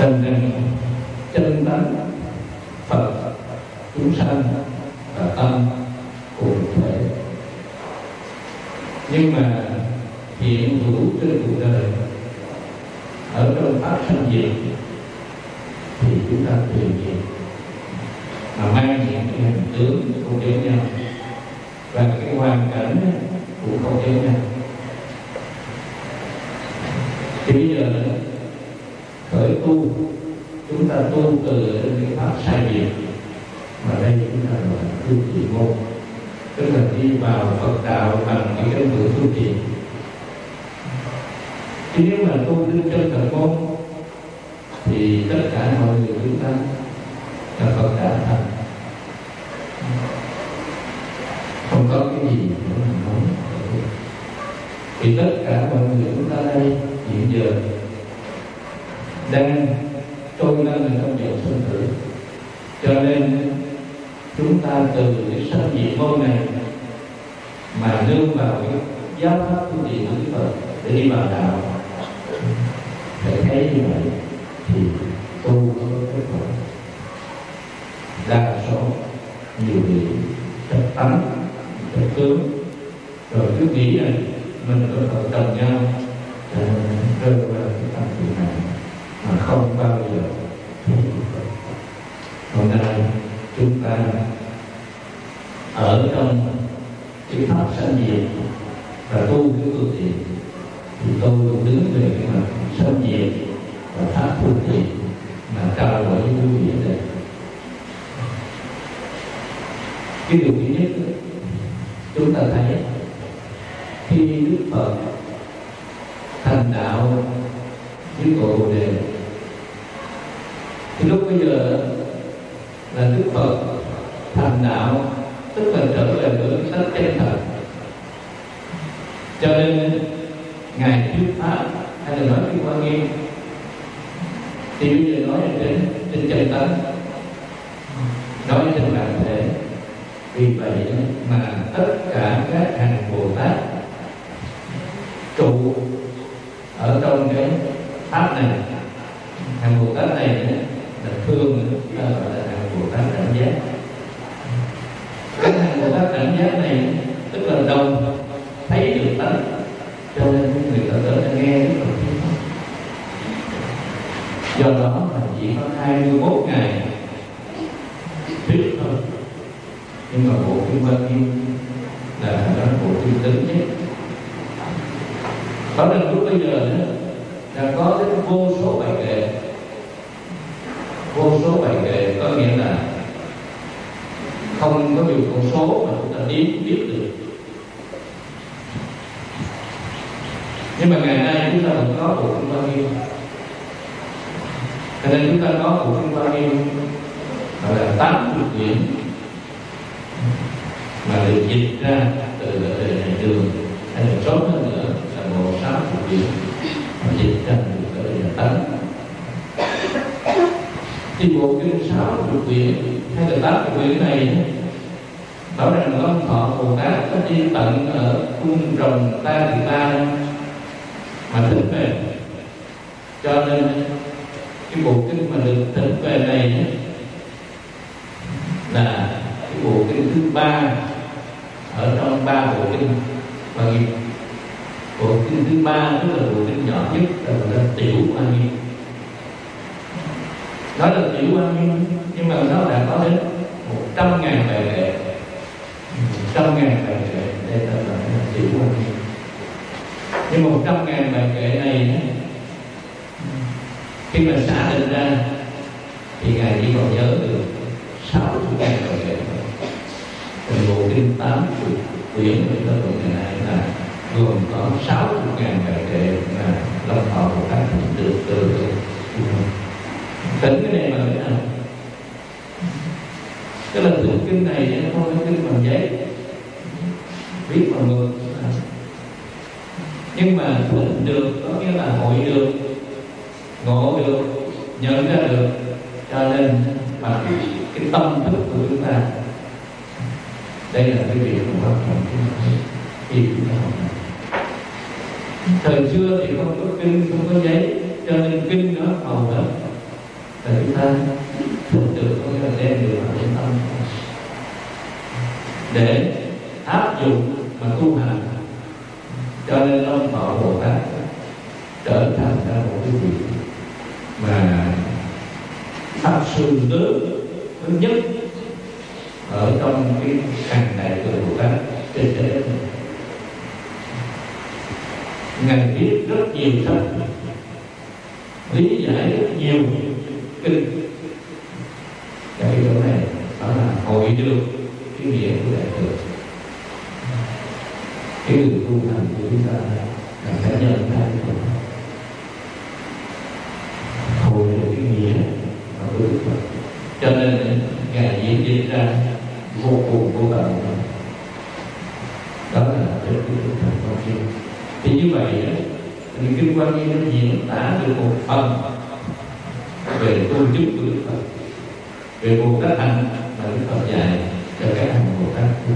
Rằng chân tánh Phật, chúng sanh và tâm cùng thể, nhưng mà hiện hữu trên cuộc đời ở trong pháp sanh diệt thì chúng ta tùy duyên mà mang những cái hình tướng không giống nhau và cái hoàn cảnh cũng không giống nhau. Thì bây giờ khởi tu, chúng ta tu từ cái pháp sai biệt, mà đây chúng ta gọi là tu trì môn, tức là đi vào Phật đạo bằng cái cánh cửa tu trì. Chứ nếu mà tu đến chân thật môn thì tất cả mọi người chúng ta là Phật đạo thành, không có cái gì để mà nói. Thì tất cả mọi người chúng ta đây hiện giờ đang trôi lên trong dòng sinh tử, cho nên chúng ta từ cái sanh diệt môn này mà nương vào cái giáo pháp tu trì của Đức Phật để đi vào đạo. Để thấy như vậy thì tu có kết quả. Đa số nhiều vị chất tánh, chất tướng, rồi cứ nghĩ là mình có thể đồng nhau rơi vào cái tâm tư này mà không bao giờ thấy được Phật. Hôm nay chúng ta ở trong cái pháp sanh diệt và tu cái tu trì, thì tôi đứng về cái mặt sanh diệt và pháp tu trì mà trao đổi với quý vị ở đây. Cái điều thứ nhất chúng ta thấy khi Đức Phật thành đạo với Cội Bồ Đề, thì lúc bây giờ là Đức Phật thành đạo, tức là trở về với cái tánh chân thật. Cho nên Ngài thuyết pháp hay là nói cái Quan Nghiêm thì bây giờ nói trên chân tánh, nói trên bản thể. Vì vậy mà tất cả các hàng Bồ Tát trụ ở trong cái pháp này, hàng Bồ Tát này là thường gọi là hàng Bồ Tát đẳng giác. Cái hàng Bồ Tát đẳng giác này tức là đồng thấy được tánh, cho nên người ta tới ta nghe rất là thuyết pháp. Do đó mà chỉ có 21 ngày thuyết thôi, nhưng mà bộ kinh Quan Nghiêm là đó bộ kinh lớn nhất. Bảo rằng lúc bây giờ là có đến vô số bài kệ, vô số bài kệ có nghĩa là không có nhiều con số mà chúng ta biết được. Nhưng mà ngày nay chúng ta vẫn có bộ kinh Quan Nghiêm, cho nên chúng ta có bộ kinh Quan Nghiêm gọi là 80 quyển mà được dịch ra từ đời này đường, hay là sớm hơn nữa là bộ 60 quyển mà dịch ra từ đời nhà Tấn. Thì bộ kinh 60 quyển hay là 80 quyển này bảo rằng Long Thọ Bồ Tát có đi tận ở cung rồng Ta Tỳ Ta mà thỉnh về, cho nên cái bộ kinh mà được thỉnh về này là cái bộ kinh thứ 3 ở trong 3 bộ kinh. Và bộ kinh thứ 3 tức là bộ kinh nhỏ nhất, là Tiểu Quan Nghiêm. Nói là Tiểu Quan Nghiêm nhưng mà nó đã có đến 100.000 bài kệ, 100.000 bài kệ, đây là Tiểu Quan Nghiêm. Nhưng 100.000 bài kệ này khi mà xả định ra thì Ngài chỉ còn nhớ được 60.000 bài kệ. Còn bộ kinh 80 quyển của chúng ta ngày nay là gồm có 60.000 bài kệ là Long Thọ Bồ Tát được từ tính cái này mà thế nào? Cái lần tụng kinh này không phải kinh bằng giấy, viết bằng mực, nhưng mà tụng được có nghĩa là hội được, ngộ được, nhận ra được, cho nên bằng cái tâm thức của chúng ta. Đây là cái việc mà quan trọng khi chúng ta học. Thời xưa thì không có kinh, không có giấy, cho nên kinh nó hầu hết là chúng ta thực được, có nghĩa là đem điều vào trong tâm để áp dụng mà tu hành. Cho nên ông Thọ Bồ Tát trở thành ra một cái vị mà pháp sư lớn nhất ở trong cái hàng đại thừa Bồ Tát trên trái đất này. Ngài viết rất nhiều sách, lý giải rất nhiều kinh. Cái chỗ này đó là hội được cái nghĩa của đại thừa. Cái người tu hành của chúng ta là phải nhận ra cái hội được cái nghĩa của Đức Phật. Cho nên Ngài diễn dịch ra vô cùng vô tận. Đó là cái Đức Phật Quan Nghiêm. Thì như vậy thì Kinh Quan Nghiêm nó diễn tả được một phần về tu chứng của Đức Phật, về Bồ Tát hạnh mà Đức Phật dạy cho các hành Bồ Tát tu.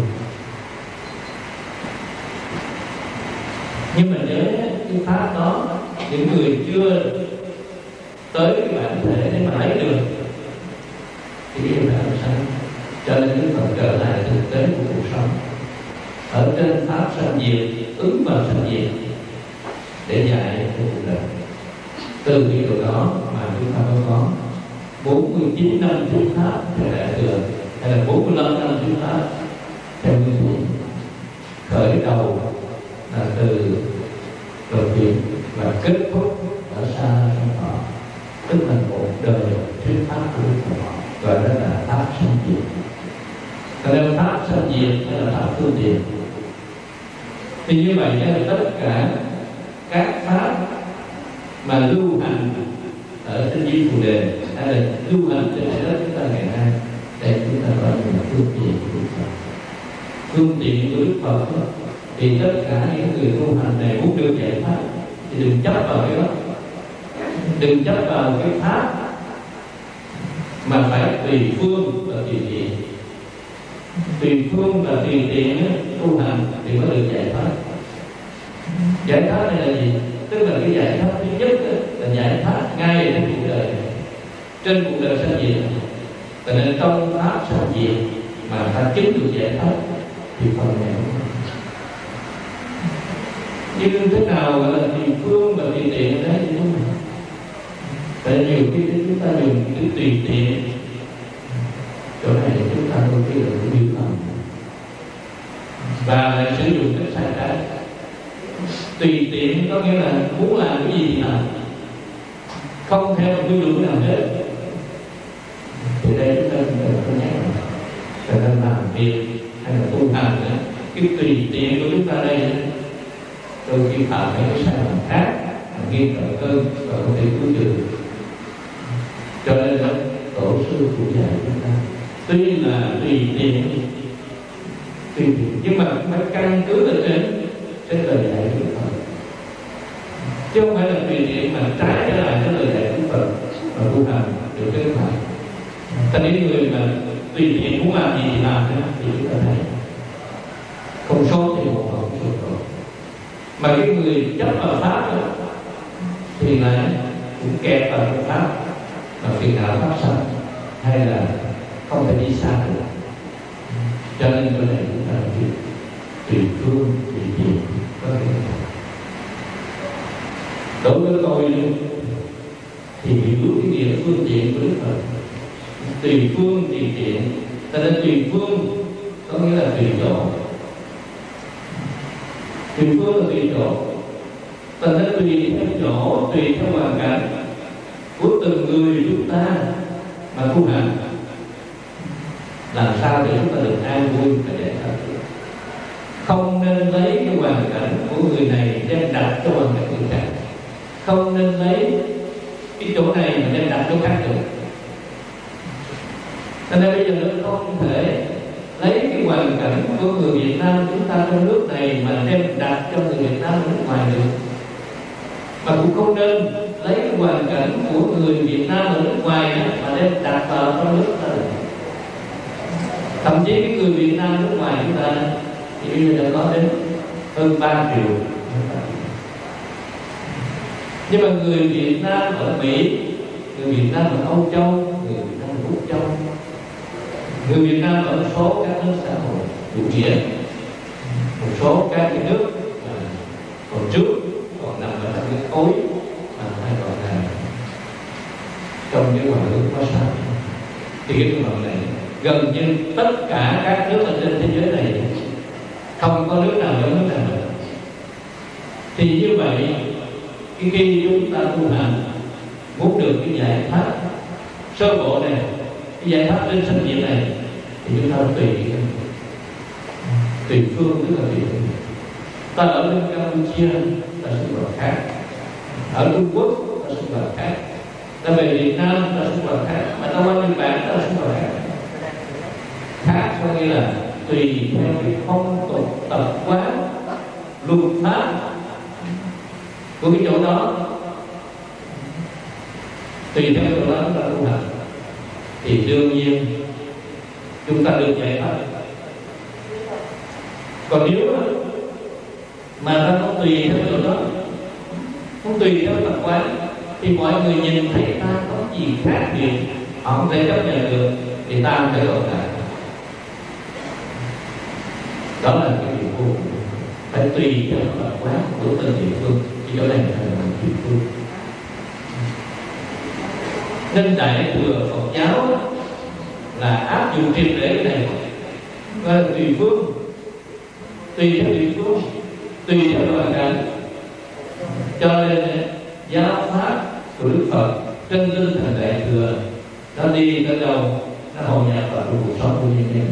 Nhưng mà nếu cái pháp đó những người chưa tới cái bản thể để mà lấy được thì điều đó làm sao? Cho nên Đức Phật trở lại thực tế của cuộc sống, ở trên pháp sanh diệt, ứng vào sanh diệt để dạy cho cuộc đời. Từ cái điều đó mà chúng ta có 49 năm thuyết pháp theo đại thừa, hay là 45 năm thuyết pháp theo nguyên thủy. Khởi đầu là từ đầu tiên và kết thúc ở xa trong họ, tức là một đời thuyết pháp của Đức Phật, gọi đó là pháp sanh diệt. Còn nếu pháp sanh diệt hay là pháp phương tiện, thì như vậy là tất cả các pháp mà lưu hành ở trên Di Phù Đề hay là lưu hành trên trái đất chúng ta ngày nay, đây chúng ta gọi là phương tiện của Đức Phật. Phương tiện của Đức Phật đó, thì tất cả những người tu hành này muốn được giải pháp thì đừng chấp vào cái đó, đừng chấp vào cái pháp, mà phải tùy phương và tùy tiện. Tùy phương và tùy tiện tu hành thì mới được giải pháp. Giải pháp này là gì? Tức là cái giải pháp thứ nhất là giải pháp ngay ở trên cuộc đời này, trên cuộc đời sanh diệt. Cho nên trong pháp sanh diệt mà ta chứng được giải pháp thì phần này nhưng thế nào gọi là tùy phương và tùy tiện đấy thì đúng không? Tại nhiều khi chúng ta dùng cái tùy tiện, chỗ này chúng ta đôi khi là cũng hiểu lầm và lại sử dụng cách sai trái. Tùy tiện có nghĩa là muốn làm cái gì thì làm, không theo quy luật nào hết. Thì đây chúng ta cần có nhắc là người ta làm việc hay là tu hành nữa, cái tùy tiện của chúng ta đây đôi khi phạm phải cái sai lầm khác nghiêm trọng hơn và không thể cứu trừ. Cho nên là tổ sư cũng dạy chúng ta tuy là tùy tiện nhưng mà phải căn cứ lên trên lời dạy của Phật, chứ không phải là tùy tiện mà trái trở lại cái lời dạy của Phật và tu hành được cái phải. Thành những người mà tùy tiện muốn làm gì thì làm thì chúng ta thấy không sót thì một không sụp đổ. Mà cái người chấp vào pháp đó, thì lại cũng kẹt vào cái pháp mà phiền não pháp sanh, hay là không thể đi xa được. Cho nên cái này chúng ta biết tùy phương tùy tiện có thể. Đối với tôi thì hiểu cái nghĩa phương tiện của Đức Phật, tùy phương tùy tiện. Cho nên tùy phương có nghĩa là tùy chỗ, tùy phương là tùy chỗ. Cho nên tùy theo chỗ, tùy theo hoàn cảnh của từng người chúng ta mà tu hành, làm sao để chúng ta được an vui và giải thoát. Không nên lấy cái hoàn cảnh của người này đem đặt cho hoàn cảnh người khác, không nên lấy cái chỗ này mà đem đặt chỗ khác được. Cho nên bây giờ nó không thể lấy cái hoàn cảnh của người Việt Nam chúng ta trong nước này mà đem đặt cho người Việt Nam ở nước ngoài được. Mà cũng không nên lấy cái hoàn cảnh của người Việt Nam ở nước ngoài mà đem đặt vào trong nước ta được. Thậm chí cái người Việt Nam nước ngoài chúng ta thì bây giờ đã có đến hơn 3 triệu. Nhưng mà người Việt Nam ở Mỹ người Việt Nam ở Âu Châu, người Việt Nam ở Úc Châu, người Việt Nam ở một số các nước xã hội chủ nghĩa, một số các cái nước còn trước còn nằm ở trong cái khối hay gọi là trong cái hoàng nước có sao. Thì cái trường hợp này gần như tất cả các nước ở trên thế giới này không có nước nào giống nước nào nữa. Thì như vậy khi chúng ta tu hành muốn được cái giải pháp sơ bộ này, cái giải pháp trên sanh diệt này, thì chúng ta tùy phương, tức là tùy phương. Ta ở bên Campuchia ta sinh hoạt khác, ở Trung Quốc ta sinh hoạt khác, ta về Việt Nam ta sinh hoạt khác, mà ta qua Nhật Bản ta sinh hoạt khác. Khác có nghĩa là tùy theo cái phong tục tập quán luật pháp của cái chỗ đó, tùy theo chỗ đó chúng ta tu hành thì đương nhiên chúng ta được giải pháp. Còn nếu mà ta không tùy theo chỗ đó, không tùy theo tập quán, thì mọi người nhìn thấy ta có gì khác biệt, họ không thể chấp nhận được, thì ta không thể tồn tại. Đó là cái điều vô cùng, phải tùy theo tập quán của từng địa phương. Thì chỗ này là địa phương. Nên Đại Thừa Phật giáo là áp dụng triệt để cái này, và tùy phương, tùy theo địa phương, tùy theo hoàn cảnh. Cho nên giáo pháp của Đức Phật trên tinh thần Đại Thừa nó đi tới đâu nó hội nhập vào cuộc sống của nhân dân.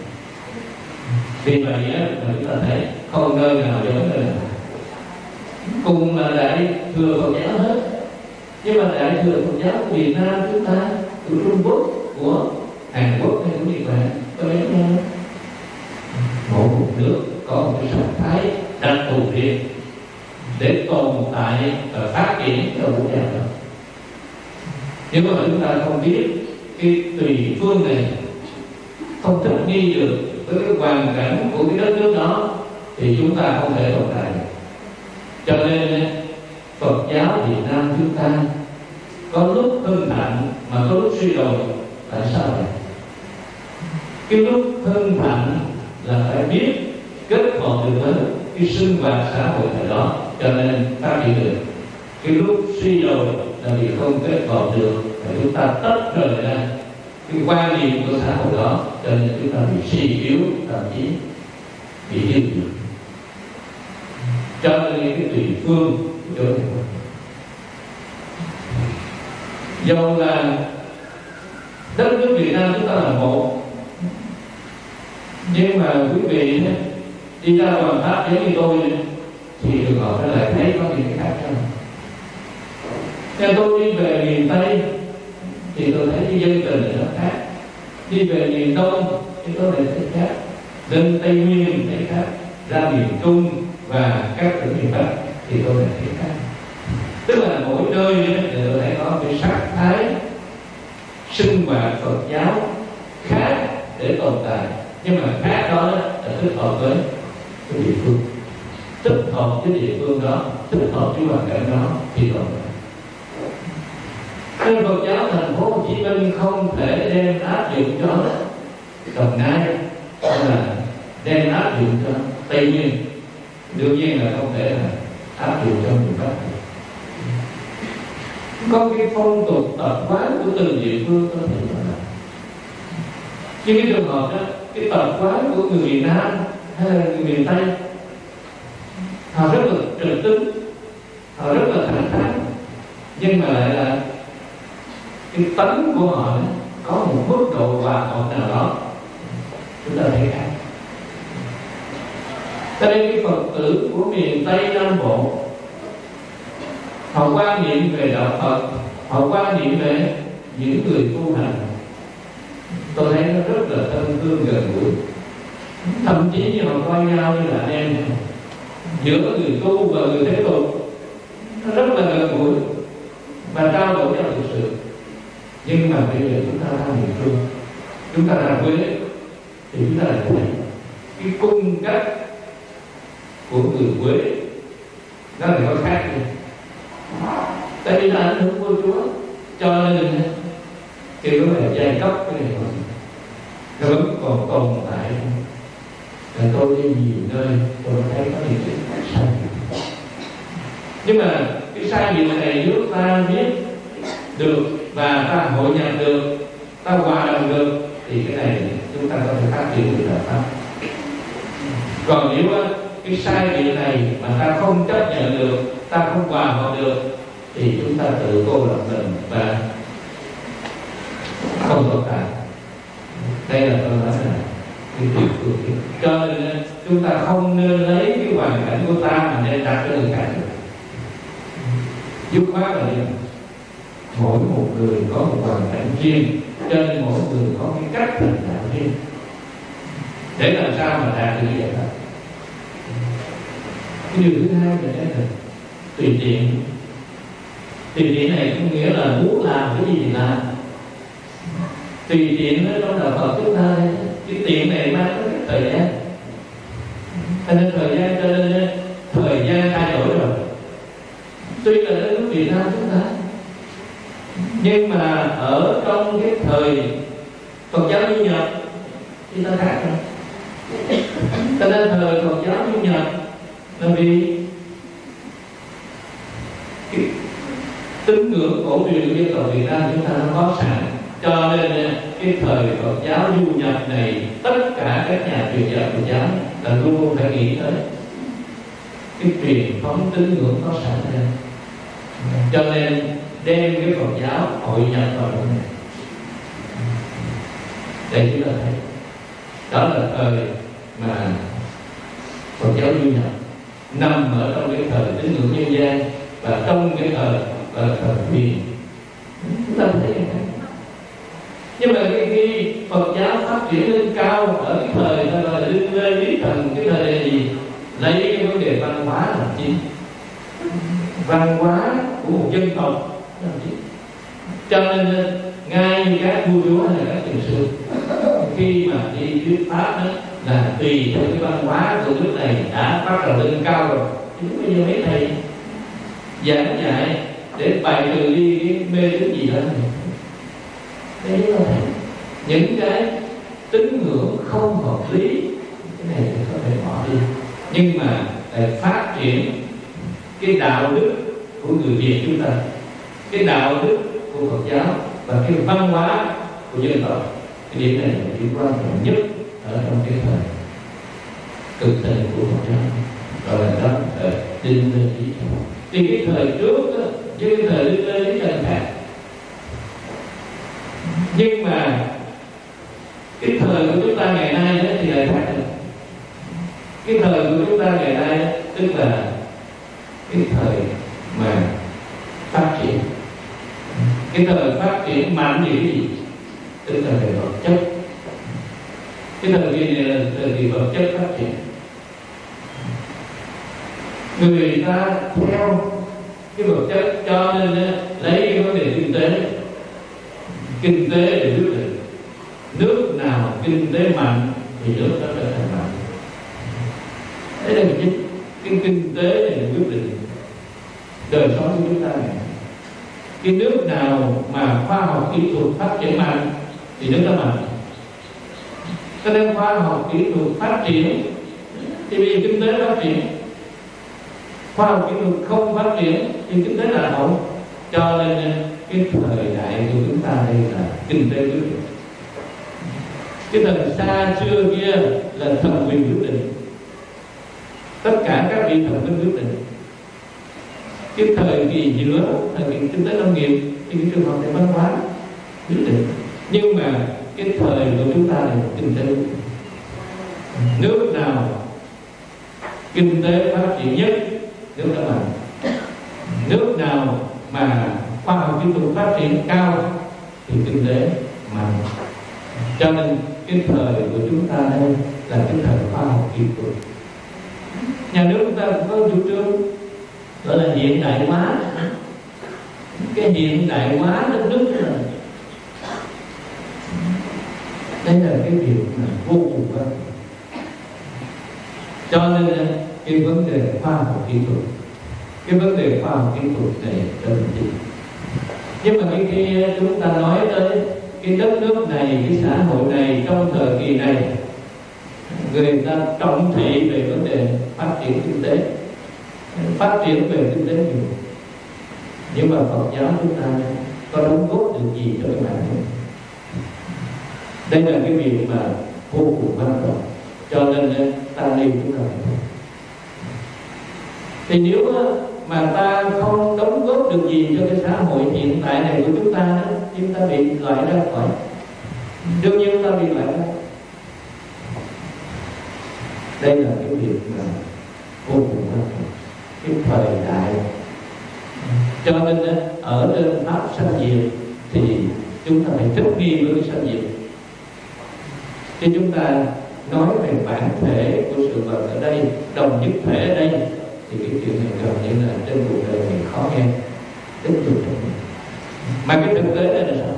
Vì vậy mà chúng ta thấy không nơi nào giống nơi nào, cùng là Đại Thừa Phật giáo hết, nhưng mà Đại Thừa Phật giáo của Việt Nam chúng ta, của Trung Quốc, của Hàn Quốc hay của Nhật Bản có mấy nhau. Mỗi một nước có một cái sắc thái đặc thù riêng để tồn tại và phát triển ở quốc gia đó. Nhưng mà chúng ta không biết cái tùy phương này, không thích nghi được với cái hoàn cảnh của cái đất nước đó, thì chúng ta không thể tồn tại. Cho nên Phật giáo Việt Nam chúng ta có lúc hưng thịnh mà có lúc suy đồi. Tại sao vậy? Cái lúc hưng thịnh là phải biết kết hợp được với cái sinh hoạt xã hội ở đó, cho nên phát triển được. Cái lúc suy đồi là vì không kết hợp được, và chúng ta tách rời ra cái quan niệm của xã hội đó, cho nên chúng ta bị suy yếu, thậm chí bị tiêu diệt. Cho nên cái tùy phương chỗ này, dầu là đất nước Việt Nam chúng ta là một, nhưng mà quý vị đi ra ngoài Pháp giống như tôi thì trường hợp nó lại thấy có những cái khác nhau. Nếu tôi đi về miền Tây thì tôi thấy cái dân tình nó khác, đi về miền Đông thì tôi lại thấy khác, lên Tây Nguyên thấy khác, ra miền Trung và các tỉnh miền Bắc thì tôi lại thấy khác. Tức là mỗi nơi tôi thấy có cái sắc thái sinh hoạt Phật giáo khác để tồn tại, nhưng mà khác đó là thích hợp với cái địa phương, thích hợp với địa phương đó, thích hợp với hoàn cảnh đó thì tồn tại. Nên Phật giáo thành phố Hồ Chí Minh không thể đem áp dụng cho Đồng Nai, hay là đem áp dụng cho Tây Nguyên, đương nhiên là không thể là áp dụng cho miền Bắc. Có cái phong tục tập quán của từng địa phương có thể là, nhưng cái trường hợp đó, cái tập quán của người Việt Nam hay là người miền Tây, họ rất là trực tính, họ rất là thẳng thắn, nhưng mà lại là cái tánh của họ có một mức độ hòa hợp nào đó chúng ta thấy khác. Cho nên cái Phật tử của miền Tây Nam Bộ, họ quan niệm về đạo Phật, họ quan niệm về những người tu hành, tôi thấy nó rất là thân thương gần gũi, thậm chí như họ coi nhau như là anh em giữa người tu và người thế tục, nó rất là gần gũi và trao đổi nhau thực sự. Nhưng mà bây giờ chúng ta ra miền Trung, chúng ta ra Huế thì chúng ta lại thấy cái cung cách của người Huế nó lại có khác đi. Tại vì là ảnh hưởng của Chúa, Cho nên kêu là giai cấp cái này nó vẫn còn tồn tại. Là tôi đi nhiều nơi tôi thấy có những cái sai. Nhưng mà cái sai biệt này nếu ta biết được và ta hội nhập được, ta hòa đồng được, thì cái này chúng ta có thể phát triển được là pháp. Còn nếu cái sai biệt này mà ta không chấp nhận được, ta không hòa hợp được, thì chúng ta tự cô lập mình và không tồn tại. Đây là tôi nói là cái điều cực kỳ. Cho nên chúng ta không nên lấy cái hoàn cảnh của ta mà nên đặt cho người khác. Dứt khoát là mỗi một người có một hoàn cảnh riêng, cho nên mỗi người có cái cách thành đạo riêng. Để làm sao mà đạt được vậy đó. Cái điều thứ hai là tùy tiện. Tùy tiện này có nghĩa là muốn làm cái gì thì làm. Tùy tiện nó trong đạo Phật chúng ta, cái tiện này mang tới cái thời gian. Cho nên thời gian, cho nên thời gian thay đổi rồi. Tuy là đất nước Việt Nam chúng ta, nhưng mà ở trong cái thời Phật giáo Du Nhập thì ta khác rồi. Cho nên thời Phật giáo Du Nhập là vì cái tín ngưỡng cổ truyền của dân tộc Việt Nam chúng ta nó có sẵn. Cho nên cái thời Phật giáo Du Nhập này, tất cả các nhà truyền giáo Phật giáo là luôn luôn phải nghĩ tới cái truyền thống tín ngưỡng có sẵn này. Cho nên đem cái Phật giáo hội nhập vào trong này. Đây chúng ta thấy đó là thời mà Phật giáo Du Nhập nằm ở trong cái thời tín ngưỡng nhân gian và trong cái thời huyền. Chúng ta thấy vậy. Nhưng mà khi Phật giáo phát triển lên cao ở cái thời ta gọi là Đinh Lê Lý Thần, cái thời này gì lấy cái vấn đề văn hóa làm chi, văn hóa của một dân tộc làm chi. Cho nên ngay các vua chúa hay là các tiền sư khi mà đi thuyết pháp đó là tùy theo cái văn hóa của nước này đã phát triển lên cao rồi. Chúng bây giờ mấy thầy giảng dạy để bài trừ đi cái mê tín gì đó. Đấy là những cái tín ngưỡng không hợp lý, cái này thì có thể bỏ đi. Nhưng mà phát triển cái đạo đức của người Việt chúng ta, cái đạo đức của Phật giáo và cái văn hóa của dân tộc, cái điểm này là điểm quan trọng nhất ở trong cái thời cực thịnh của Phật giáo, gọi là đó Đinh Lê Lý Trần. Thì cái thời trước đó, với cái thời Đinh Lê Lý Trần khác. Nhưng mà cái thời của chúng ta ngày nay đó thì lại khác rồi. Cái thời của chúng ta ngày nay đó, tức là cái thời mà phát triển. Cái thời phát triển mạnh như cái gì? Tức là về vật chất. Cái thời kỳ này là thời kỳ vật chất phát triển. Người ta theo cái vật chất, cho nên lấy cái vấn đề kinh tế để quyết định. Nước nào kinh tế mạnh thì nước đó trở thành mạnh. Đấy là cái kinh tế này quyết định đời sống của chúng ta này. Cái nước nào mà khoa học kỹ thuật phát triển mạnh thì nước đó mạnh. Cho nên khoa học kỹ thuật phát triển thì bây giờ kinh tế phát triển. Khoa học kỹ thuật không phát triển thì kinh tế là hậu. Cho nên cái thời đại của chúng ta đây là kinh tế quyết định. Cái thời xa xưa kia là thần quyền quyết định. Tất cả các vị thần linh quyết định. Cái thời kỳ giữa, thời kỳ kinh tế nông nghiệp thì cái trường hợp này văn hóa quyết định. Nhưng mà cái thời của chúng ta là kinh tế. Nước nào kinh tế phát triển nhất, nước đó mạnh. Nước nào mà khoa học kỹ thuật phát triển cao thì kinh tế mạnh. Cho nên cái thời của chúng ta đây là cái thời khoa học kỹ thuật. Nhà nước chúng ta cũng có chủ trương gọi là hiện đại hóa. Cái hiện đại hóa đất nước là đây là cái điều mà vô cùng quan trọng. Cho nên cái vấn đề khoa học kỹ thuật, cái vấn đề khoa học kỹ thuật này cho mình đi. Nhưng mà khi chúng ta nói tới cái đất nước này, cái xã hội này trong thời kỳ này, người ta trọng thị về vấn đề phát triển kinh tế, phát triển về kinh tế nhiều. Nhưng mà Phật giáo chúng ta có đóng góp được gì cho các bạn không? Đây là cái việc mà vô cùng quan trọng. Cho nên ta đi chúng ta phải. Thì nếu mà ta không đóng góp được gì cho cái xã hội hiện tại này của chúng ta bị loại ra khỏi. Đương nhiên ta bị loại ra. Đây là cái việc mà vô cùng quan trọng, cái thời đại. Cho nên ở trên pháp sanh diệt thì chúng ta phải thích nghi với cái sanh diệt. Khi chúng ta nói về bản thể của sự vật ở đây, đồng nhất thể ở đây, thì cái chuyện này gần như là trên cuộc đời này khó nghe, tiếp tục. Mà cái thực tế đây là sao?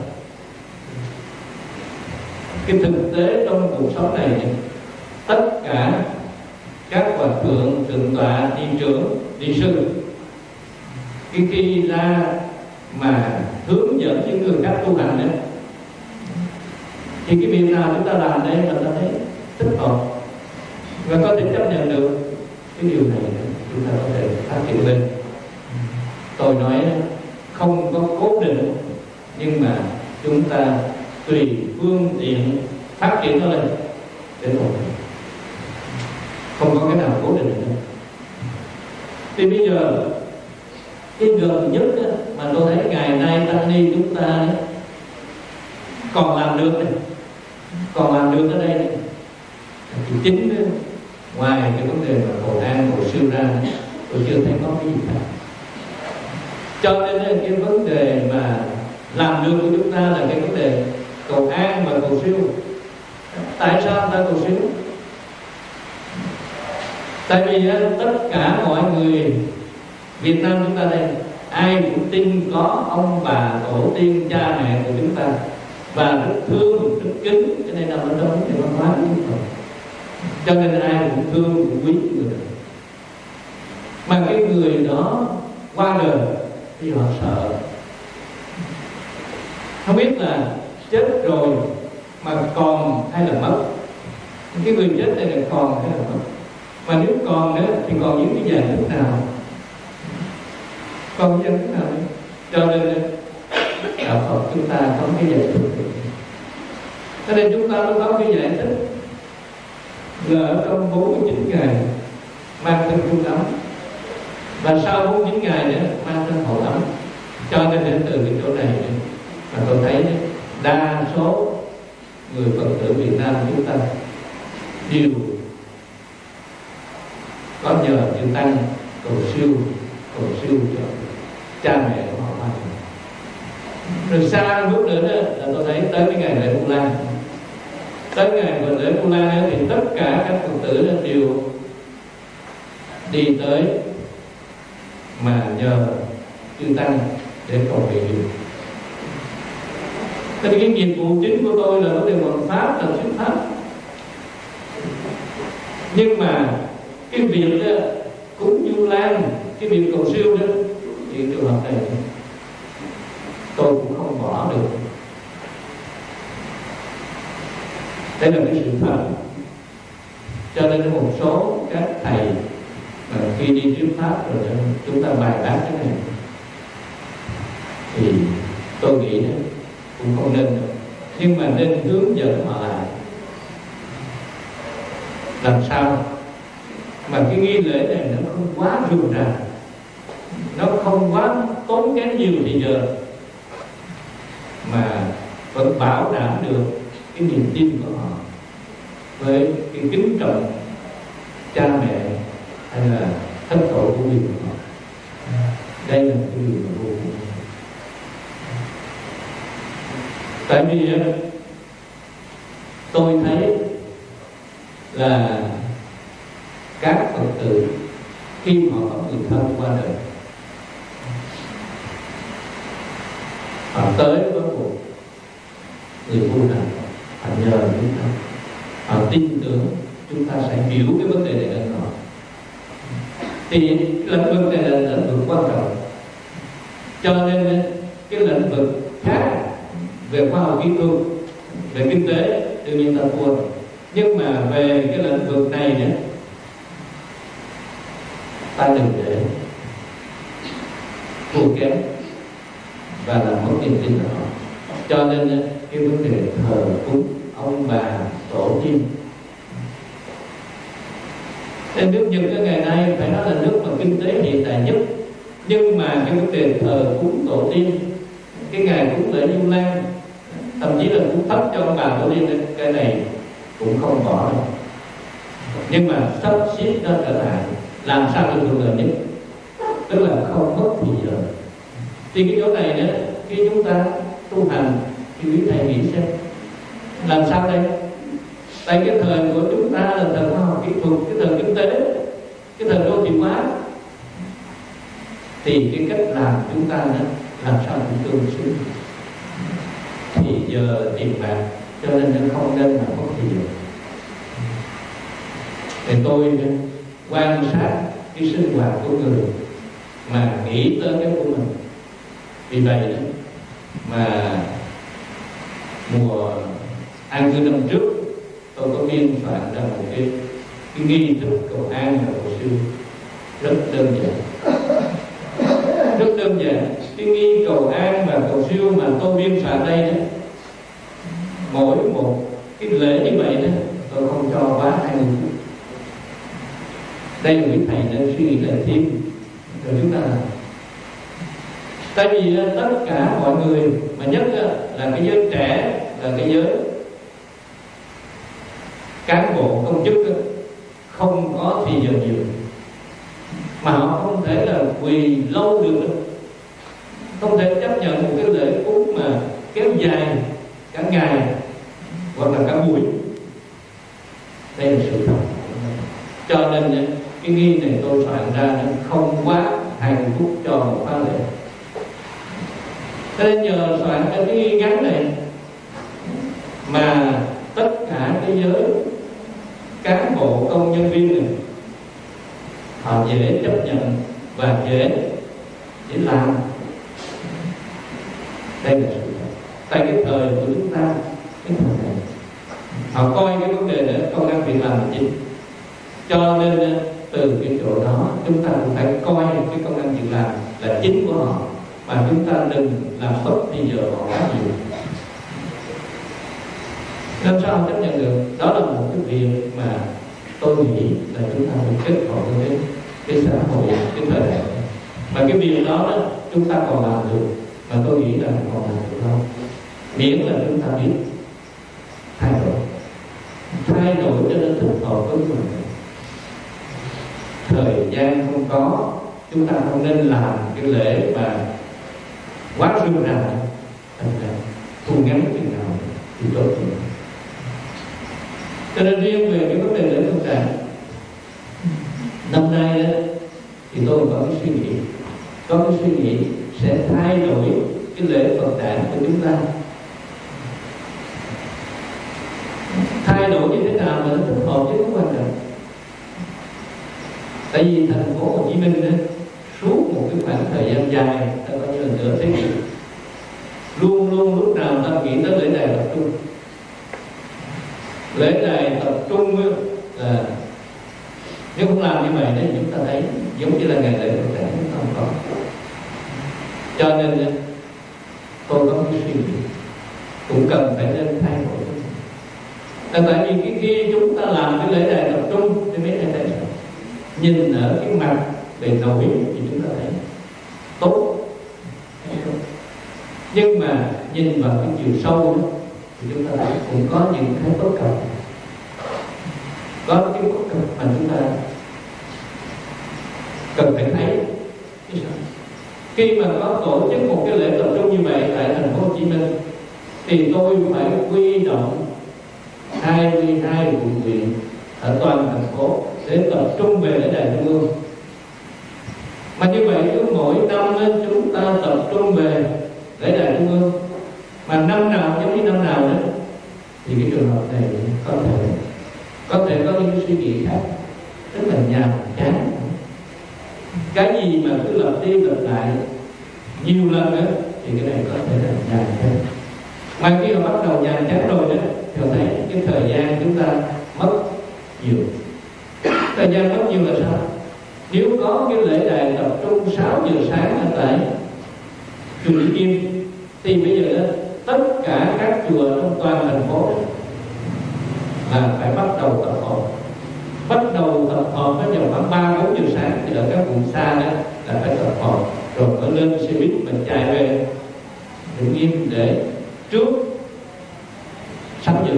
Cái thực tế trong cuộc sống này, tất cả các hòa thượng, thượng tọa, ni trưởng, ni sư, khi ra mà hướng dẫn những người khác tu hành đấy, thì cái việc nào chúng ta làm đây là ta thấy thích hợp và có thể chấp nhận được cái điều này, chúng ta có thể phát triển lên. Tôi nói không có cố định, nhưng mà chúng ta tùy phương tiện phát triển nó lên để rồi, không có cái nào cố định nữa. Thì bây giờ cái gần nhất đó, mà tôi thấy ngày nay tăng ni chúng ta còn làm được này, còn làm được ở đây này. Thì chính ngoài cái vấn đề mà cầu an cầu siêu ra, tôi chưa thấy có cái gì cả. Cho nên cái vấn đề mà làm được của chúng ta là cái vấn đề cầu an và cầu siêu. Tại sao ta cầu siêu? Tại vì tất cả mọi người Việt Nam chúng ta đây, ai cũng tin có ông bà tổ tiên cha mẹ của chúng ta và rất thương, rất kính. Cái này nằm ở trong vấn đề văn hóa của chúng ta. Cho nên ai cũng thương, cũng quý người đó. Mà cái người đó qua đời thì họ sợ, không biết là chết rồi mà còn hay là mất. Cái người chết này là còn hay là mất. Mà nếu còn nữa thì còn những cái dạng thức nào, còn dạng thức nào nữa. Cho nên đạo Phật chúng ta có cái giải thích. Cho nên chúng ta mới có cái giải thích là ở trong 49 ngày mang thân trung ấm, và sau 49 ngày nữa mang thân hậu ấm. Cho nên đến từ cái chỗ này mà tôi thấy đa số người Phật tử Việt Nam chúng ta đều có nhờ chư tăng cầu siêu cho cha mẹ của họ. Rồi xa bước nữa đó, là tôi thấy tới cái ngày lễ Vu Lan. Tới ngày lễ Vu Lan thì tất cả các Phật tử đều đi tới mà nhờ chư tăng để cầu nguyện. Thế thì cái nhiệm vụ chính của tôi là vấn đề hoàn pháp, là thuyết pháp. Nhưng mà cái việc đó, cúng Vu Lan, cái việc cầu siêu đó, thì trường hợp này tôi cũng không bỏ được. Đây là cái sự thật. Cho nên một số các thầy mà khi đi thuyết pháp rồi chúng ta bài bác cái này thì tôi nghĩ cũng không nên được. Nhưng mà nên hướng dẫn họ lại làm sao mà cái nghi lễ này nó không quá rườm rà, nó không quá tốn kém nhiều thì giờ, mà vẫn bảo đảm được cái niềm tin của họ với cái kính trọng cha mẹ hay là thân tổ của mình của họ. Đây là cái điều mà vô cùng. Tại vì tôi thấy là các Phật tử khi họ có người thân qua đời, họ tới với một người tu hành, họ nhờ chúng ta, họ tin tưởng chúng ta sẽ hiểu cái vấn đề này hơn họ. Thì lĩnh vực này là lĩnh vực quan trọng. Cho nên cái lĩnh vực khác về khoa học kỹ thuật, về kinh tế, đương nhiên ta thua. Nhưng mà về cái lĩnh vực này nữa, ta đừng để thua kém và làm mất niềm tin của họ. Cho nên cái vấn đề thờ cúng ông bà tổ tiên, nước Nhật cái ngày nay phải nói là nước mà kinh tế hiện đại nhất, nhưng mà cái vấn đề thờ cúng tổ tiên, cái ngày cúng lễ Vu Lan, thậm chí là cúng thấp cho ông bà tổ tiên, cái này cũng không bỏ đâu. Nhưng mà sắp xếp nó trở lại làm sao được thuận lợi nhất, tức là không mất thì giờ. Thì cái chỗ này nữa, khi chúng ta tu hành thì quý thầy nghĩ xem làm sao đây. Tại cái thời của chúng ta là thời khoa học kỹ thuật, cái thời kinh tế, cái thời đô thị hóa, thì cái cách làm chúng ta nữa làm sao cũng tương xứng thì giờ tiền bạc, cho nên nó không nên là mất thì giờ. Thì tôi quan sát cái sinh hoạt của người mà nghĩ tới cái của mình. Vì vậy mà mùa an cư năm trước tôi có biên soạn ra một cái nghi thức cầu an và cầu siêu rất đơn giản, rất đơn giản. Cái nghi cầu an và cầu siêu mà tôi biên soạn đây đó, mỗi một cái lễ như vậy đó tôi không cho quá 20 phút. Đây là quý thầy nên suy nghĩ lại thêm rồi chúng ta làm. Tại vì tất cả mọi người, mà nhất là cái giới trẻ, là cái giới cán bộ công chức không có thì giờ nhiều, mà họ không thể là quỳ lâu được đâu. Không thể chấp nhận một cái lễ cúng mà kéo dài cả ngày hoặc là cả buổi. Đây là sự thật. Cho nên cái nghi này tôi soạn ra không quá 20 phút cho một khóa lễ. Cho nên nhờ soạn cái nghi ngắn này mà tất cả cái giới cán bộ công nhân viên này họ dễ chấp nhận và dễ làm. Đây là sự thật. Tại cái thời của chúng ta, cái thời này họ coi cái vấn đề để công ăn việc làm là chính. Cho nên từ cái chỗ đó chúng ta cũng phải coi cái công ăn việc làm là chính của họ, mà chúng ta đừng làm mất bây giờ họ quá nhiều. Làm sao chấp nhận được? Đó là một cái việc mà tôi nghĩ là chúng ta phải kết hợp với cái xã hội, cái thời đại. Và cái việc đó chúng ta còn làm được, mà tôi nghĩ là còn làm được không? Miễn là chúng ta biết thay đổi cho nên thích hợp với mình. Thời gian không có, chúng ta không nên làm cái lễ mà quá rườm rà, thu ngắn chừng nào thì tốt hơn. Cho nên riêng về cái vấn đề lễ Phật đản, năm nay đó, thì tôi có cái suy nghĩ sẽ thay đổi cái lễ Phật đản của chúng ta. Thay đổi như thế nào mà nó thích hợp với cái quan trọng. Tại vì thành phố Hồ Chí Minh đó, suốt một cái khoảng thời gian dài, ta coi như là nửa thế kỷ, luôn lúc nào ta nghĩ tới lễ đài tập trung. Lễ đài tập trung là nếu không làm như vậy thì chúng ta thấy giống như là ngày lễ Phật đản chúng ta không có. Cho nên tôi có cái suy nghĩ cũng cần phải nên thay đổi. Tại vì khi chúng ta làm cái lễ đài tập trung thì mấy anh thấy nhìn ở cái mặt bề nổi thì chúng ta thấy tốt, nhưng mà nhìn vào cái chiều sâu đó, thì chúng ta thấy cũng có những cái bất cập, có cái bất cập mà chúng ta cần phải thấy. Khi mà có tổ chức một cái lễ tập trung như vậy tại thành phố Hồ Chí Minh thì tôi phải huy động 22 quận huyện ở toàn thành phố để tập trung về lễ đài Trung ương. Mà như vậy cứ mỗi năm chúng ta tập trung về lễ đài Trung ương, mà năm nào giống như năm nào đó, thì cái trường hợp này có thể có những suy nghĩ khác, rất là nhàm chán. Cái gì mà cứ lặp đi lặp lại nhiều lần đó, thì thì cái này có thể là nhàn chán. Mà khi mà bắt đầu nhàn chán rồi đó thì thấy cái thời gian chúng ta mất nhiều. Thời gian mất nhiều là sao? Nếu có cái lễ đài tập trung 6 giờ sáng ở tại chùa Vĩnh Kim thì bây giờ đó, tất cả các chùa trong toàn thành phố là phải bắt đầu tập họp. Bắt đầu tập họp với vào khoảng 3-4 giờ sáng thì ở các vùng xa đó là phải tập họp, rồi mới lên xe buýt mình chạy về Vĩnh Kim để trước 6 giờ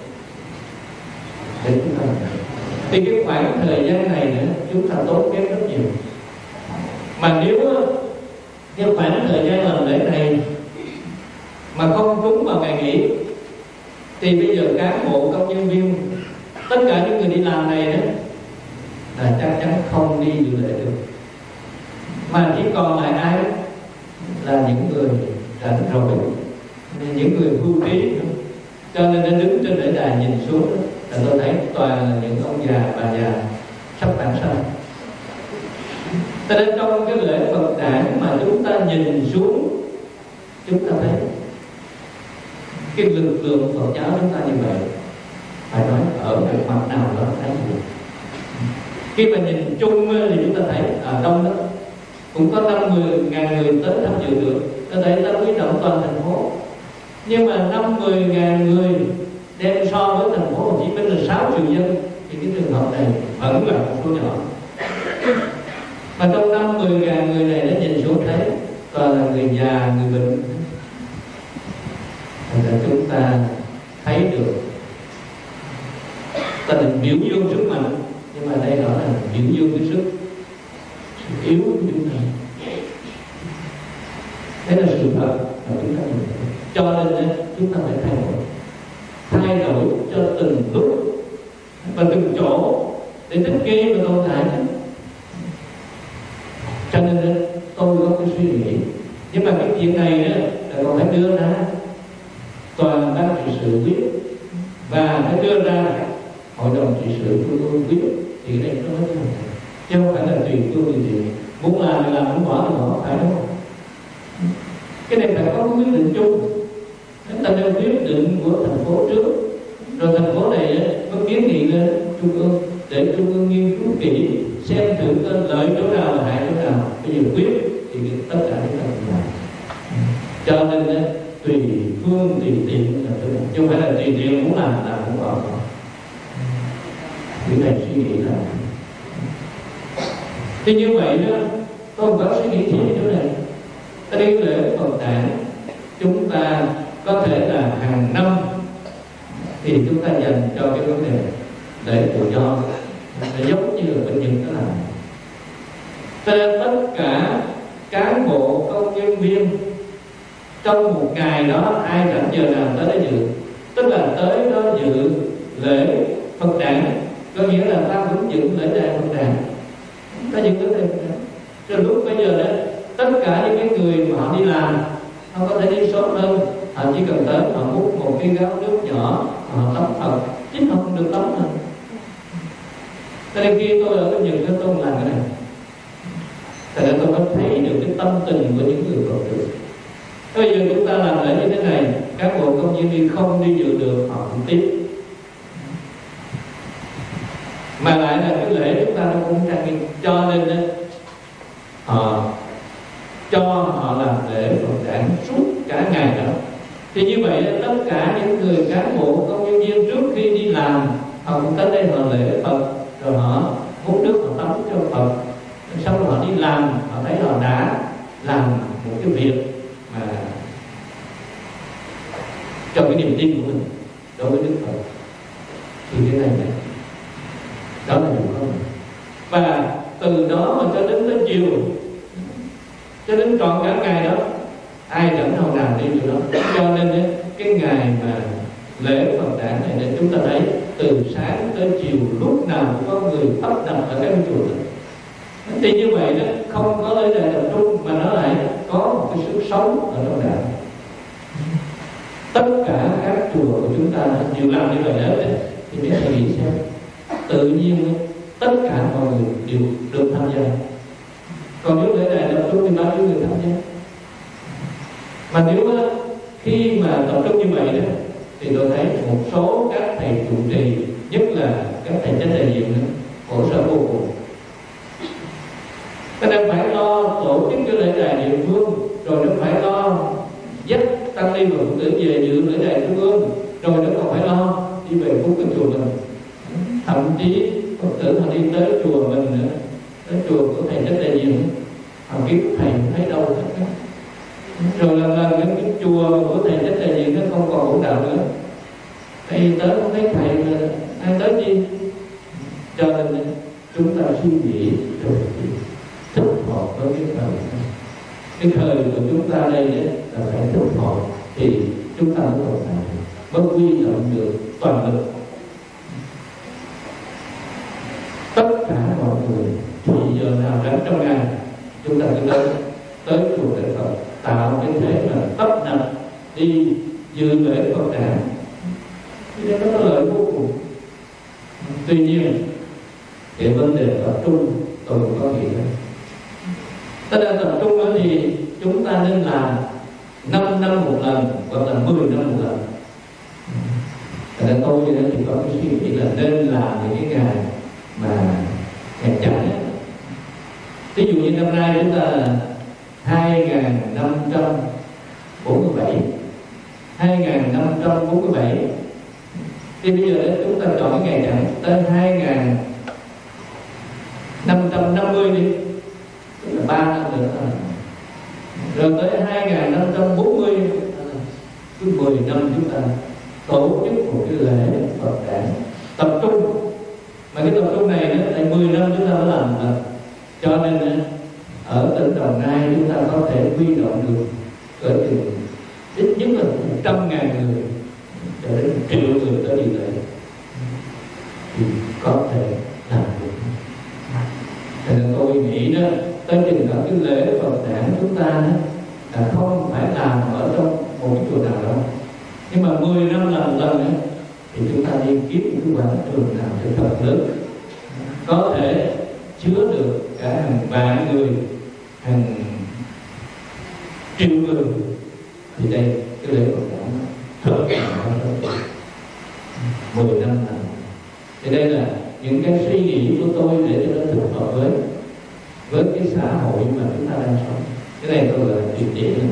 để chúng ta. Thì cái khoảng thời gian này nữa chúng ta tốn kém rất nhiều. Mà nếu cái khoảng thời gian làm lễ này mà không trúng vào ngày nghỉ thì bây giờ cán bộ công nhân viên, tất cả những người đi làm này đó là chắc chắn không đi dự lễ được. Mà chỉ còn lại ai là những người rảnh rồi, những người hưu trí. Cho nên nó đứng trên lễ đài nhìn xuống đó, là tôi thấy toàn là những ông già bà già sắp bản sanh. Cho nên trong cái lễ Phật đản mà chúng ta nhìn xuống, chúng ta thấy cái lực lượng Phật giáo chúng ta như vậy, phải nói ở một mặt nào đó thấy được. Khi mà nhìn chung thì chúng ta thấy ở đông đó cũng có 50.000 người tới tham dự được, có thể ta huy động toàn thành phố. Nhưng mà 50.000 người đem so với thành phố Hồ Chí Minh là 6 triệu dân thì cái trường hợp này vẫn là một số nhỏ. Mà trong 50.000 người này nó nhìn xuống thấy toàn là người già, người bệnh. Thành ra chúng ta thấy được ta định biểu dương sức mạnh, nhưng mà đây đó là biểu dương cái sự yếu của chúng ta. Đấy là sự thật mà chúng ta nhìn thấy. Cho nên chúng ta phải thay đổi cho từng lúc và từng chỗ để thích nghi và tồn tại. Cho nên tôi có cái suy nghĩ, nhưng mà cái chuyện này đó là còn phải đưa ra toàn ban trị sự quyết và phải đưa ra hội đồng trị sự trung ương quyết, thì cái này nó mới thành, chứ không phải là tùy tôi tùy tiện, muốn làm thì làm, muốn bỏ thì bỏ, phải đúng không? Cái này phải có cái quyết định chung. Chúng ta nên quyết định của thành phố trước, rồi thành phố này có kiến nghị lên trung ương để trung ương nghiên cứu kỹ xem thử có lợi chỗ nào và hại chỗ nào, bây giờ quyết thì tất cả chúng ta cùng làm. Cho nên tùy phương tùy tiện là chỗ này, chứ không phải là tùy tiện muốn làm cũng bỏ. Cái này suy nghĩ là thì như vậy đó, tôi không có suy nghĩ thêm chỗ này. Ta đi lễ Phật đản, chúng ta có thể là hàng năm thì chúng ta dành cho cái vấn đề lễ tự do, là giống như là bệnh nhân đó làm. Cho nên tất cả cán bộ công nhân viên trong một ngày đó, ai rảnh giờ nào tới đó dự, tức là tới đó dự lễ Phật đản, có nghĩa là ta vẫn dự lễ đài Phật đản, ta dự lễ đài Phật đản. Rồi lúc bây giờ đó, tất cả những cái người mà họ đi làm, họ có thể đi sớm hơn, họ chỉ cần tới họ múc một cái gáo nước nhỏ, họ tắm Phật, chính họ không được tắm mà. Cho nên khi tôi ở cái những cái tôi làm cái này, tại nên tôi mới thấy được cái tâm tình của những người Phật tử. Bây giờ chúng ta làm lễ như thế này, các bộ công nhân viên không đi dự được, họ cũng tiếp. Mà lại là cái lễ chúng ta nó cũng trang nghiêm, cho nên họ cho họ làm lễ Phật đản suốt cả ngày đó. Thì như vậy tất cả những người cán bộ công nhân viên trước khi đi làm, họ cũng tới đây họ lễ Phật, rồi họ múc nước họ tắm cho Phật, xong rồi họ đi làm, họ thấy họ đã làm một cái việc mà cho cái niềm tin của mình đối với Đức Phật. Thì cái này đó là điều không. Và từ đó mà cho đến chiều, cho đến trọn cả ngày đó, ai rảnh hôm nào đi chỗ đó. Cho nên cái ngày mà lễ Phật đản này để chúng ta thấy từ sáng tới chiều lúc nào cũng có người ấp nập ở các chùa đó. Thì như vậy đó, không có lễ đài tập trung mà nó lại có một cái sức sống ở trong đạo. Tất cả các chùa của chúng ta đều làm như vậy đó, thì biết phải nghĩ xem, tự nhiên tất cả mọi người đều được tham gia. Còn nếu lễ đài tập trung thì bao nhiêu người tham gia? Mà nếu khi mà tập trung như vậy đó thì tôi thấy một số các thầy trụ trì, nhất là các thầy chánh đại diện khổ sở vô cùng. Các em phải lo tổ chức cho lễ đài địa phương, rồi nó phải lo dắt tăng ni và phật tử về dự lễ đài trung ương, rồi nó còn phải lo đi về cúng cái chùa mình. Thậm chí phật tử họ đi tới chùa mình nữa, tới chùa của thầy chánh đại diện, họ kiếm thầy không thấy đâu hết. Rồi lần cái chùa của thầy chánh đại diện nó không còn hỗ đạo nữa, thầy tới không thấy thầy mà ai tới chi. Cho nên chúng ta suy nghĩ rồi thích hợp với cái thời của chúng ta đây là phải thích hợp thì chúng ta mới tồn tại, mới huy động được toàn lực tất cả mọi người. Thì giờ nào rảnh trong ngày chúng ta cứ tới chùa để Phật, tạo cái thế mà tấp nập đi dự lễ Phật đản, thì nó có lợi vô cùng. Tuy nhiên cái vấn đề tập trung tôi cũng có nghĩ là ta đang tập trung đó thì chúng ta nên làm 5 năm một lần hoặc là 10 năm một lần. Tại nên tôi thì có cái suy nghĩ là nên làm những cái ngày mà ngày chẵn. Ví dụ như năm nay chúng ta là 2547 thì bây giờ chúng ta chọn cái ngày chẵn tới 2550 đi, tức là 3 năm nữa, rồi tới 2540, cứ 10 năm chúng ta tổ chức một cái lễ Phật đản tập trung. Mà cái tập trung này tại 10 năm chúng ta mới làm được. Cho nên ở tỉnh Đồng Nai chúng ta có thể huy động được cỡ chừng ít nhất là 100.000 người cho đến 1 triệu người tới đi lễ thì có thể làm được. Thì tôi nghĩ đó, tới chừng ở cái lễ Phật đản chúng ta là không phải làm ở trong một cái chùa nào đâu, nhưng mà 10 năm làm lần ấy, thì chúng ta đi kiếm cái quảng trường nào cho thật lớn, có thể chứa được cả hàng vạn người, hàng triệu người. Thì đây cái lễ Phật đản thật là 10 năm làm. Thì đây là những cái suy nghĩ của tôi để cho nó thích hợp với cái xã hội mà chúng ta đang sống. Cái này tôi là chuyện dễ lắm,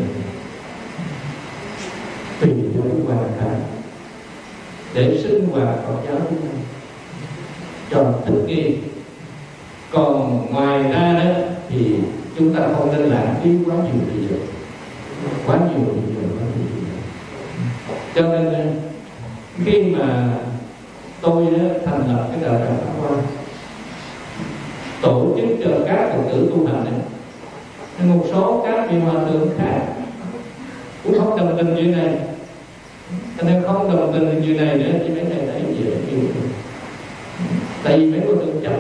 tùy theo cái hoàn cảnh để sinh hoạt Phật giáo chúng ta cho thích nghi. Còn ngoài ra đó thì chúng ta không nên lãng phí quá nhiều thời giờ, quá nhiều. Cho nên khi mà tôi thành lập cái đạo tràng Pháp Hoa, tổ chức cho các Phật tử tu hành này, một số các vị hòa thượng khác cũng không đồng tình như này, cho nên không đồng tình như này nữa thì mấy thầy thấy dễ hiểu. Tại vì mấy hòa thượng chấp,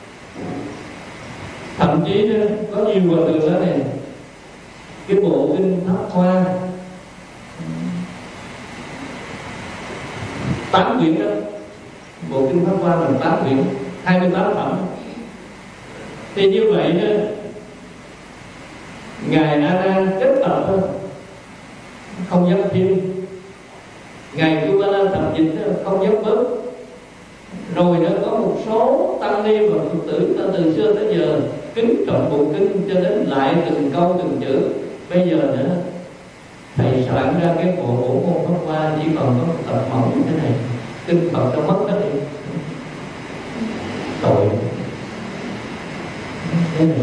thậm chí có nhiều hòa thượng đó này, cái bộ kinh Pháp Hoa 8 quyển đó, bộ kinh Pháp Hoa là 8 quyển, 28 phẩm. Thì như vậy đó, ngài A Nan kết tập thôi, không dám thêm. Ngài Tu Ba La thập dịch không dám bớt. Rồi nó có một số tăng ni và Phật tử ta từ xưa tới giờ kính trọng bộ kinh cho đến lại từng câu từng chữ. Bây giờ nữa thầy soạn ra cái bộ bổn môn Pháp Hoa chỉ còn có một tập mỏng như thế này, kinh Phật trong mất hết đi. Tội. Thế này.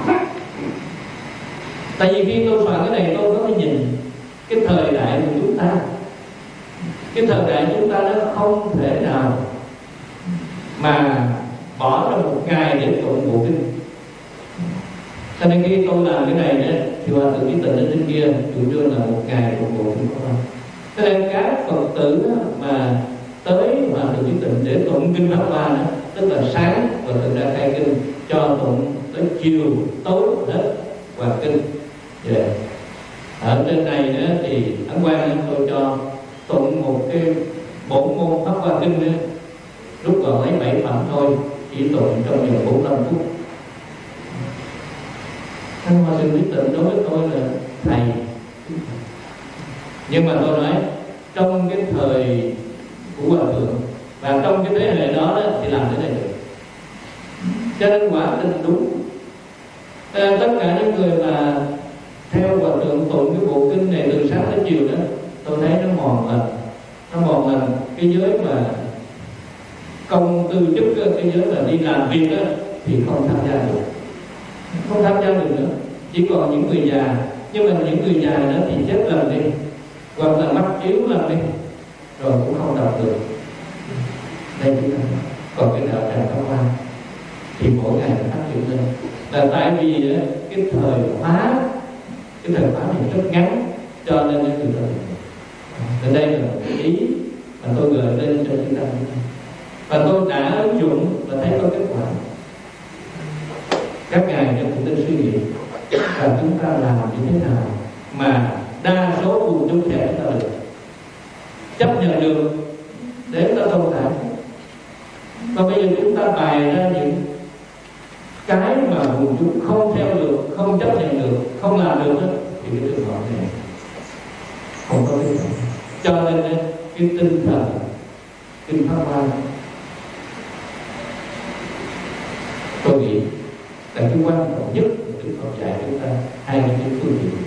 Tại vì khi tôi soạn cái này tôi có cái nhìn cái thời đại của chúng ta. Cái thời đại chúng ta nó không thể nào mà bỏ ra một ngày để tụng bộ kinh. Cho nên khi tôi làm cái này đó, thì hòa thượng Chí Tịnh ở trên kia chủ trương là một ngày tụng bộ kinh Pháp Hoa. Cho nên các Phật tử đó, mà tới hòa thượng Chí Tịnh để tụng kinh Pháp Hoa đó, tức là sáng hòa thượng đã khai kinh cho tụng tới chiều tối hết hòa kinh. Yeah. Ở trên này nữa thì Ấn Quang tôi cho tụng một cái bổn môn Pháp Hoa kinh nữa, rút gọn lấy 7 phẩm thôi, chỉ tụng trong vòng 45 phút. Hòa thượng Chí Tịnh đối với tôi là thầy, Nhưng mà tôi nói trong cái thời của Hòa Thượng và trong cái thế hệ đó, thì làm thế này được. Cho nên quả tình đúng. Tất cả những người mà theo Hòa Thượng tụng cái bộ kinh này từ sáng đến chiều đó, tôi thấy nó mòn lần cái giới mà công tư chức, cái giới mà đi làm việc đó, thì không tham gia được nữa. Chỉ còn những người già, nhưng mà những người già đó thì chết lần đi, hoặc là mắc yếu lần đi, rồi cũng không đọc được. Đây chúng ta còn cái đạo tràng Pháp Hoa thì mỗi ngày nó phát triển lên, là tại vì cái thời khóa này rất ngắn, cho nên người ta. Ở đây là một cái ý mà tôi gửi lên cho chúng ta, và tôi đã ứng dụng và thấy có kết quả. Các ngài cũng tự suy nghĩ và chúng ta làm như thế nào mà đa số quần chúng trẻ chúng ta được chấp nhận được để ta tồn tại. Còn bây giờ chúng ta bày ra những cái mà quần chúng không theo được, không chấp nhận được, không làm được đó, thì cái trường hợp này không có kết quả. Cho nên cái tinh thần kinh Pháp Hoa, tôi nghĩ là cái quan trọng nhất của Đức Phật dạy chúng ta hai cái chữ phương tiện.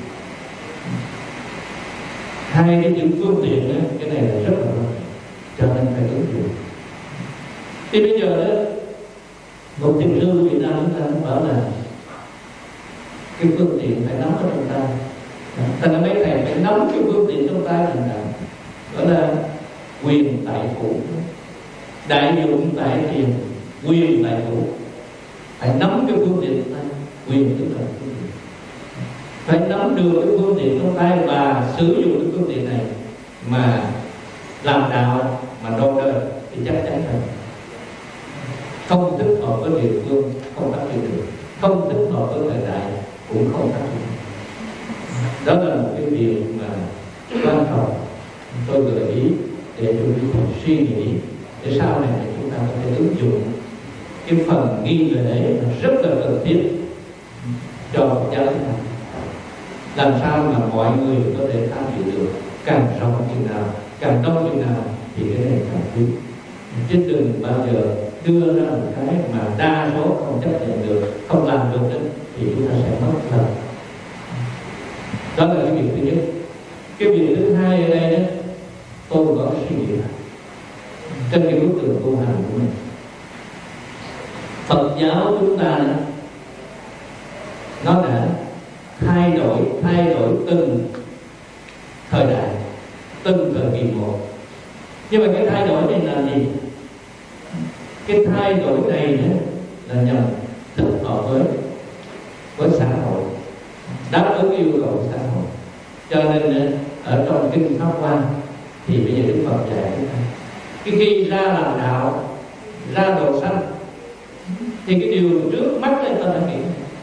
Hai cái chữ phương tiện đó, cái này là rất là quan trọng, cho nên phải ứng dụng. Thì bây giờ đó, một thiền sư Việt Nam chúng ta cũng bảo là cái phương tiện phải nắm ở trong tay. Thành ra mấy thầy phải nắm cái phương tiện trong tay mình là gọi là quyền tại phủ, đại dụng tại thiền, quyền tại phủ. Phải nắm cái phương tiện trong tay, quyền tức là phương tiện. Phải nắm được cái phương tiện trong tay và sử dụng cái phương tiện này mà làm đạo, mà độ đời thì chắc chắn là không thích hợp với địa phương không phát triển được, không thích hợp với thời đại cũng không phát triển. Đó là một cái điều mà quan trọng tôi gợi ý để chúng ta suy nghĩ, để sau này chúng ta có thể ứng dụng cái phần nghi lễ rất là cần thiết cho giáo chúng ta. Làm sao mà mọi người có thể tham dự được, càng rộng chừng nào, càng đông chừng nào thì cái này càng quý. Chứ đừng bao giờ đưa ra một cái mà đa số không chấp nhận được, không làm được đó, thì chúng ta sẽ mất lòng. Đó là cái việc thứ nhất. Cái việc thứ hai ở đây đó, tôi có suy nghĩ trên cái bức tường tu hành của mình. Phật giáo chúng ta đó, nó đã thay đổi từng thời đại, từng thời kỳ một. Nhưng mà cái thay đổi này là gì? Cái thay đổi này là nhằm thích hợp với xã hội, đáp ứng yêu cầu của xã hội. Cho nên ở trong kinh Pháp Hoa thì bây giờ Đức Phật dạy chúng ta, cái khi ra làm đạo, ra độ sanh, thì cái điều trước mắt người ta đã nghĩ,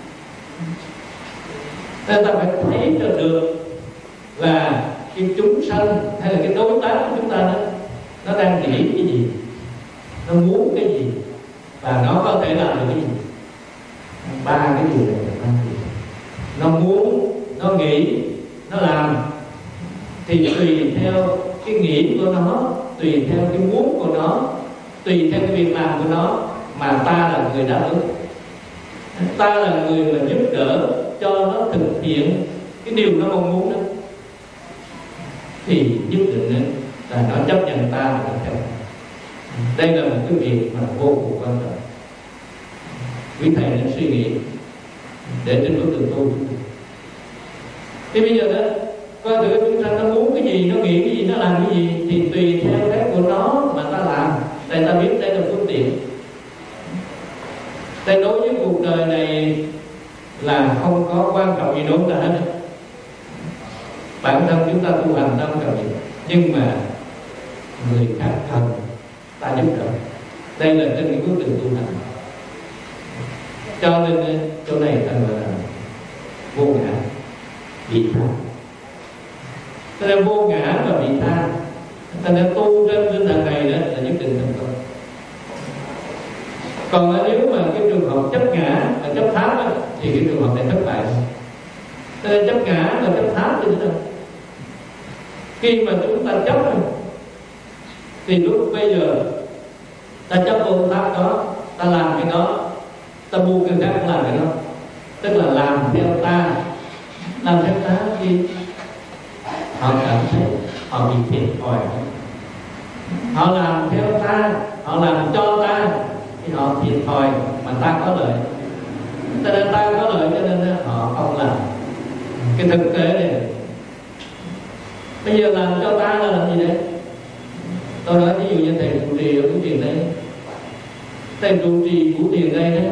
người ta phải thấy cho được là cái chúng sanh hay là cái đối tác của chúng ta đó, nó đang nghĩ cái gì, nó muốn cái gì, và nó có thể làm được cái gì. Ba cái điều này là quan trọng. Nó muốn, nó nghĩ, nó làm, thì tùy theo cái nghĩ của nó, tùy theo cái muốn của nó, tùy theo cái việc làm của nó mà ta là người đáp ứng. Ta là người mà giúp đỡ cho nó thực hiện cái điều nó mong muốn đó, thì nhất định là nó chấp nhận ta là theo. Đây là một cái việc mà vô cùng quan trọng. Quý thầy nên suy nghĩ để trên bước đường tu. Thì bây giờ đó, coi thử chúng ta nó muốn cái gì, nó nghĩ cái gì, nó làm cái gì, thì tùy theo cái của nó mà ta làm. Để ta biết đây là phương tiện. Đây đối với cuộc đời này là không có quan trọng gì đối với ta hết. Bản thân chúng ta tu hành không cần gì, nhưng mà người khác cần ta giúp đỡ. Đây là trên cái bước đường tu hành. Cho nên chỗ này ta gọi là vô ngã vị tha. Cho nên vô ngã và vị tha, ta nên tu trên tinh thần này đó là nhất định thành công. Còn nếu mà cái trường hợp chấp ngã và chấp tháp đó, thì cái trường hợp này thất bại. Cho nên chấp ngã và chấp tháp như thế nào? Khi mà chúng ta chấp thì lúc bây giờ ta chấp vô pháp đó, ta làm cái đó, ta buông cái khác làm cái đó, tức là làm theo ta. Làm theo ta thì họ cảm thấy họ bị thiệt thòi. Họ làm theo ta, họ làm cho ta thì họ thiệt thòi, mà ta có lợi. Cho nên ta có lợi cho nên họ không làm. Cái thực tế này bây giờ làm cho ta là làm gì đấy? Tôi nói ví dụ như thầy trụ trì ở Phú Thiền đây, thầy trụ trì Phú Thiền đây đó,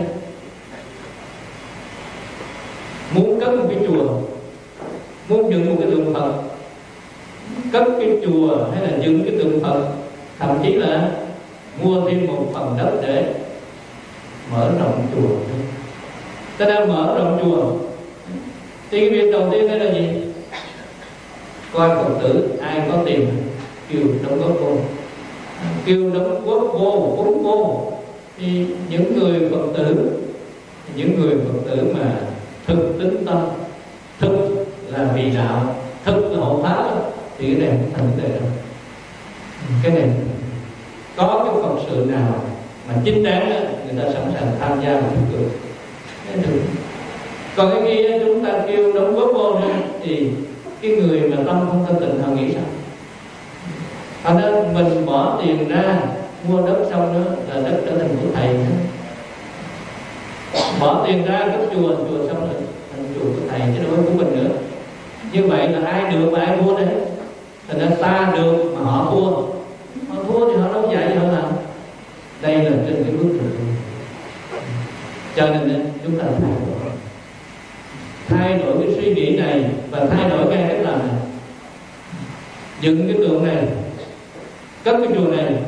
muốn cất một cái chùa, muốn dựng một cái tượng Phật, cất cái chùa hay là dựng cái tượng Phật, thậm chí là mua thêm một phần đất để mở rộng chùa. Cho nên mở rộng chùa thì cái việc đầu tiên đây là gì? Coi Phật tử ai có tiền kêu đóng góp vô, kêu đóng góp vô, cúng vô. Thì những người Phật tử mà thực tính tâm, thực là vì đạo, thực là hộ pháp, thì cái này cũng thành vấn đề rồi. Cái này có cái Phật sự nào mà chính đáng đó, người ta sẵn sàng tham gia và tích cực. Còn cái kia chúng ta kêu đóng góp vô nữa, thì cái người mà tâm không thanh tịnh họ nghĩ sao? Thành ra mình bỏ tiền ra mua đất xong đó là đất trở thành của thầy nữa. Bỏ tiền ra cấp chùa xong rồi thành chùa của thầy chứ đâu phải của mình nữa. Như vậy là ai được mà ai mua đấy. Thành ra ta được mà họ thua. Họ thua thì họ đâu dạy gì họ làm. Đây là trên cái bước đường. Cho nên chúng ta thay đổi cái suy nghĩ này và thay đổi cái cách làm này. Dựng cái tượng này, cất cái chùa này,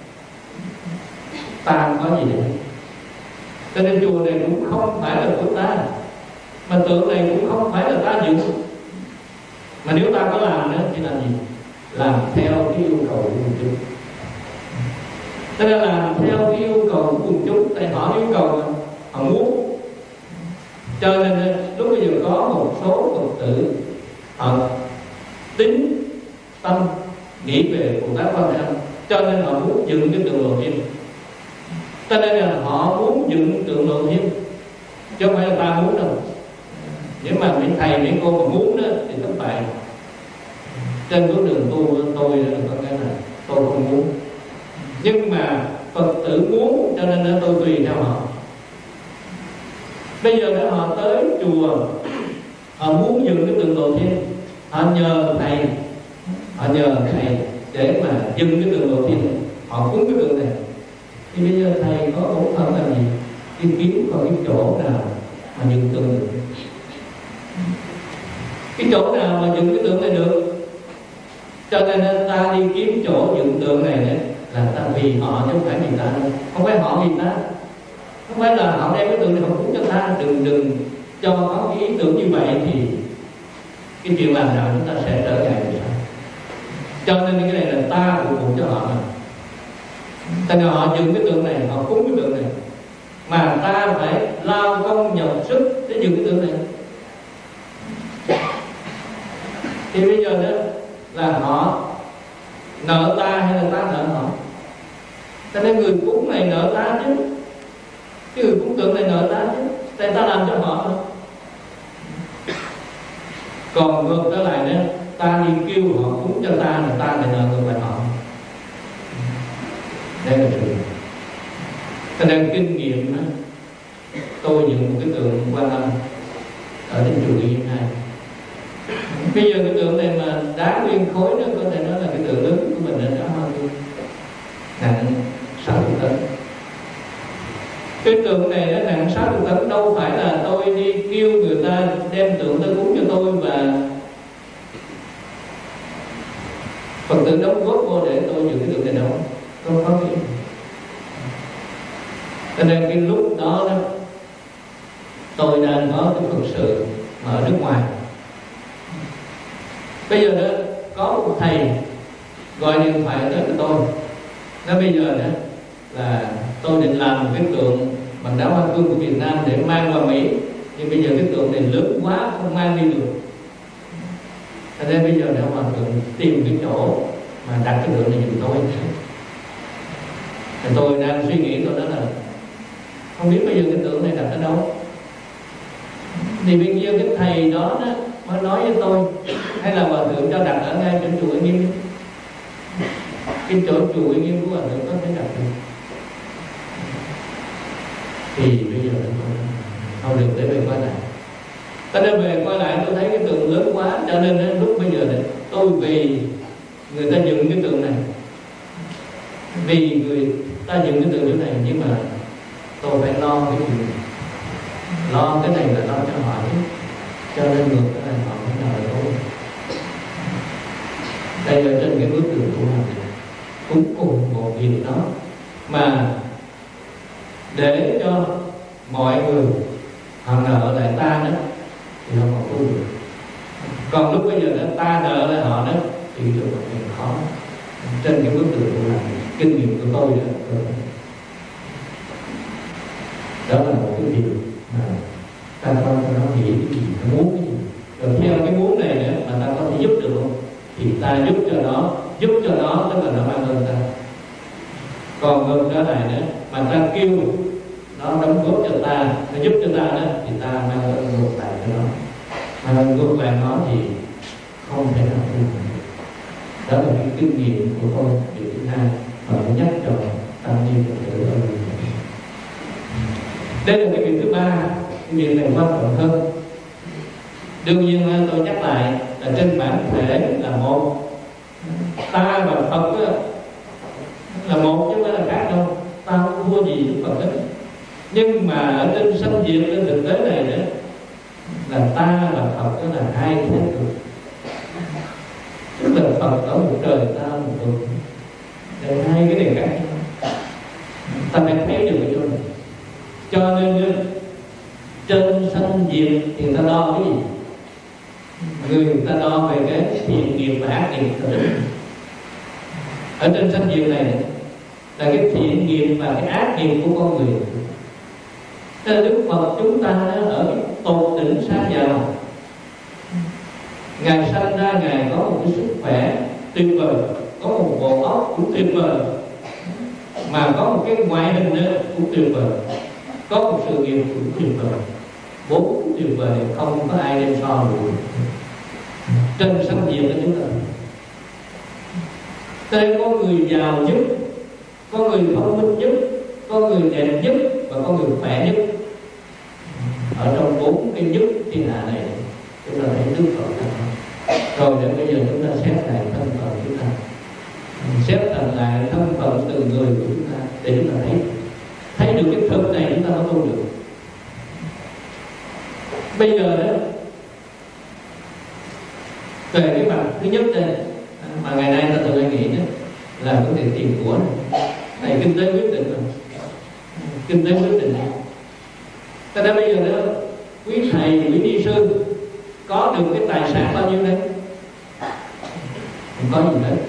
ta có gì đấy. Cho nên chùa này cũng không phải là của ta, mà tượng này cũng không phải là ta dựng. Mà nếu ta có làm nữa thì làm gì? Làm theo cái yêu cầu của quần chúng. Cho nên làm theo cái yêu cầu của quần chúng, tại họ yêu cầu mà họ muốn. Cho nên lúc bây giờ có một số Phật tử họ tính tâm nghĩ về Bồ Tát Quan Thế Âm, cho nên họ muốn dựng cái tượng Lộ Thiên. Cho nên là họ muốn dựng tượng Lộ Thiên, chứ không phải là ta muốn đâu. Nếu mà mấy thầy mấy cô mà muốn đó thì thất bại. Trên bước đường tu tôi có cái là tôi không muốn, nhưng mà Phật tử muốn, cho nên tôi tùy theo họ. Bây giờ đó họ tới chùa, họ muốn dựng cái tượng Lộ Thiên, họ nhờ thầy để mà dựng cái tượng Lộ Thiên này, họ cúng cái tượng này. Thì bây giờ thầy có bổn phận là gì? Đi kiếm coi cái chỗ nào mà dựng tượng được. Cái chỗ nào mà dựng cái tượng này được. Cho nên ta đi kiếm chỗ dựng tượng này đấy, là ta vì họ chứ không phải vì ta. Không phải họ vì ta, không phải là họ đem cái tượng này họ cúng cho ta. Đừng cho có cái ý tưởng như vậy thì cái chuyện làm nào chúng ta sẽ trở ngại. Cho nên cái này là ta phục vụ cho họ mà. Cho nên họ dựng cái tượng này, họ cúng cái tượng này, mà ta phải lao công nhọc sức để dựng cái tượng này. Thì bây giờ đó là họ nợ ta hay là ta nợ họ? Cho nên người cúng này nợ ta chứ, cái người cúng tượng này nợ ta chứ, tại ta làm cho họ thôi. Còn ngược trở lại nữa, ta đi kêu họ cúng cho ta là ta lại nợ ngược lại họ. Đây là chuyện. Cho nên kinh nghiệm đó, tôi dựng một cái tượng Quan Âm ở trên chùa Liên Nghiêm 2. Bây giờ cái tượng này mà đá nguyên khối đó, có thể nói là cái tượng lớn của mình là đó nặng 60 tấn. Cái tượng này nó nặng 60 tấn, đâu phải là tôi đi kêu người ta đem tượng tới cúng cho tôi và Phật tử đóng góp vô để tôi dựng cái tượng này đâu. Không có cái. Cho nên cái lúc đó tôi đang có cái Phật sự ở nước ngoài. Bây giờ đó có một thầy gọi điện thoại tới cho tôi, nói bây giờ đó là tôi định làm một cái tượng bằng đá hoa cương của Việt Nam để mang qua Mỹ, nhưng bây giờ cái tượng này lớn quá không mang đi được. Cho nên bây giờ nếu mà tìm cái chỗ mà đặt cái tượng này giùm tôi, thì tôi đang suy nghĩ, tôi nói là không biết bây giờ cái tượng này đặt ở đâu. Thì bây giờ cái thầy đó mới nói với tôi, hay là hòa thượng cho đặt ở ngay chỗ chùa Uy Nghiêm, cái chỗ chùa Uy Nghiêm của hòa thượng có thể đặt được. Thì bây giờ không được, để về quay lại. Cho nên về quay lại tôi thấy cái tượng lớn quá, cho nên lúc bây giờ này, tôi vì người ta dựng cái tượng này, vì người ta dựng cái tượng chỗ này, nhưng mà tôi phải lo cái chuyện này. Lo cái này là lo cho họ chứ, cho nên ngược cái này họ phải nhờ tôi. Đây là trên cái bức tượng tu hành này cũng cùng một việc đó, mà để cho mọi người họ nợ lại ta đó thì họ còn tu được. Còn lúc bây giờ đó ta nợ lại họ đó thì được một chuyện khó. Trên cái bức tượng tu hành này, kinh nghiệm của tôi đó là một cái điều mà ta coi cho nó nghĩ cái gì, ta muốn cái gì, rồi theo cái muốn này nữa mà ta có thể giúp được không, thì ta giúp cho nó tức là nó mang ơn ta. Còn ngược trở lại nữa mà ta kêu nó đóng góp cho ta, nó giúp cho ta đó, thì ta mang ơn ngược lại cho nó, mà ngược lại nó thì không thể nào tu được. Đó là cái kinh nghiệm của tôi điều thứ hai và tôi nhắc cho tăng ni Phật tử ở đây. Đây là cái việc thứ ba, cái việc này quan trọng hơn. Đương nhiên tôi nhắc lại là trên bản thể là một, ta và Phật là một chứ không phải là khác đâu, ta không thua gì Đức Phật hết. Nhưng mà ở trên sanh diệt, trên thực tế này nữa là ta và Phật đó là hai thế cực. Tức là Phật ở một trời, ta ở một vực, để hai cái này khác nhau. Ta phải thấy được cái chỗ này. Cho nên trên sanh diệt thì ta đo cái gì? Người ta đo về cái thiện nghiệp và ác nghiệp. Ở trên sanh diệt này là cái thiện nghiệp và cái ác nghiệp của con người. Nên Đức Phật chúng ta ở cái tột đỉnh xa giàu. Ngài sanh ra, Ngài có một cái sức khỏe tuyệt vời, có một bộ óc cũng tuyệt vời, mà có một cái ngoại hình nữa cũng tuyệt vời, có một sự nghiệp cũng tuyệt vời, bốn tuyệt vời không có ai đem so được. Trên sanh diệt của chúng ta, đây có người giàu nhất, có người thông minh nhất, có người đẹp nhất và có người khỏe nhất. Ở trong bốn cái nhất thiên hạ này chúng ta thấy Đức Phật đó. Rồi đến bây giờ chúng ta xét lại thân phận chúng ta, xét lại thân phận từng người của chúng ta, để chúng ta thấy được cái thực này, chúng ta mới tu được. Bây giờ đó, về cái mặt thứ nhất đây mà ngày nay ta thường hay nghĩ đó là vấn đề tiền của này, kinh tế quyết định rồi, kinh tế quyết định. Ta đã bây giờ đó, quý thầy, quý ni sư có được cái tài sản bao nhiêu đây? Không có gì hết.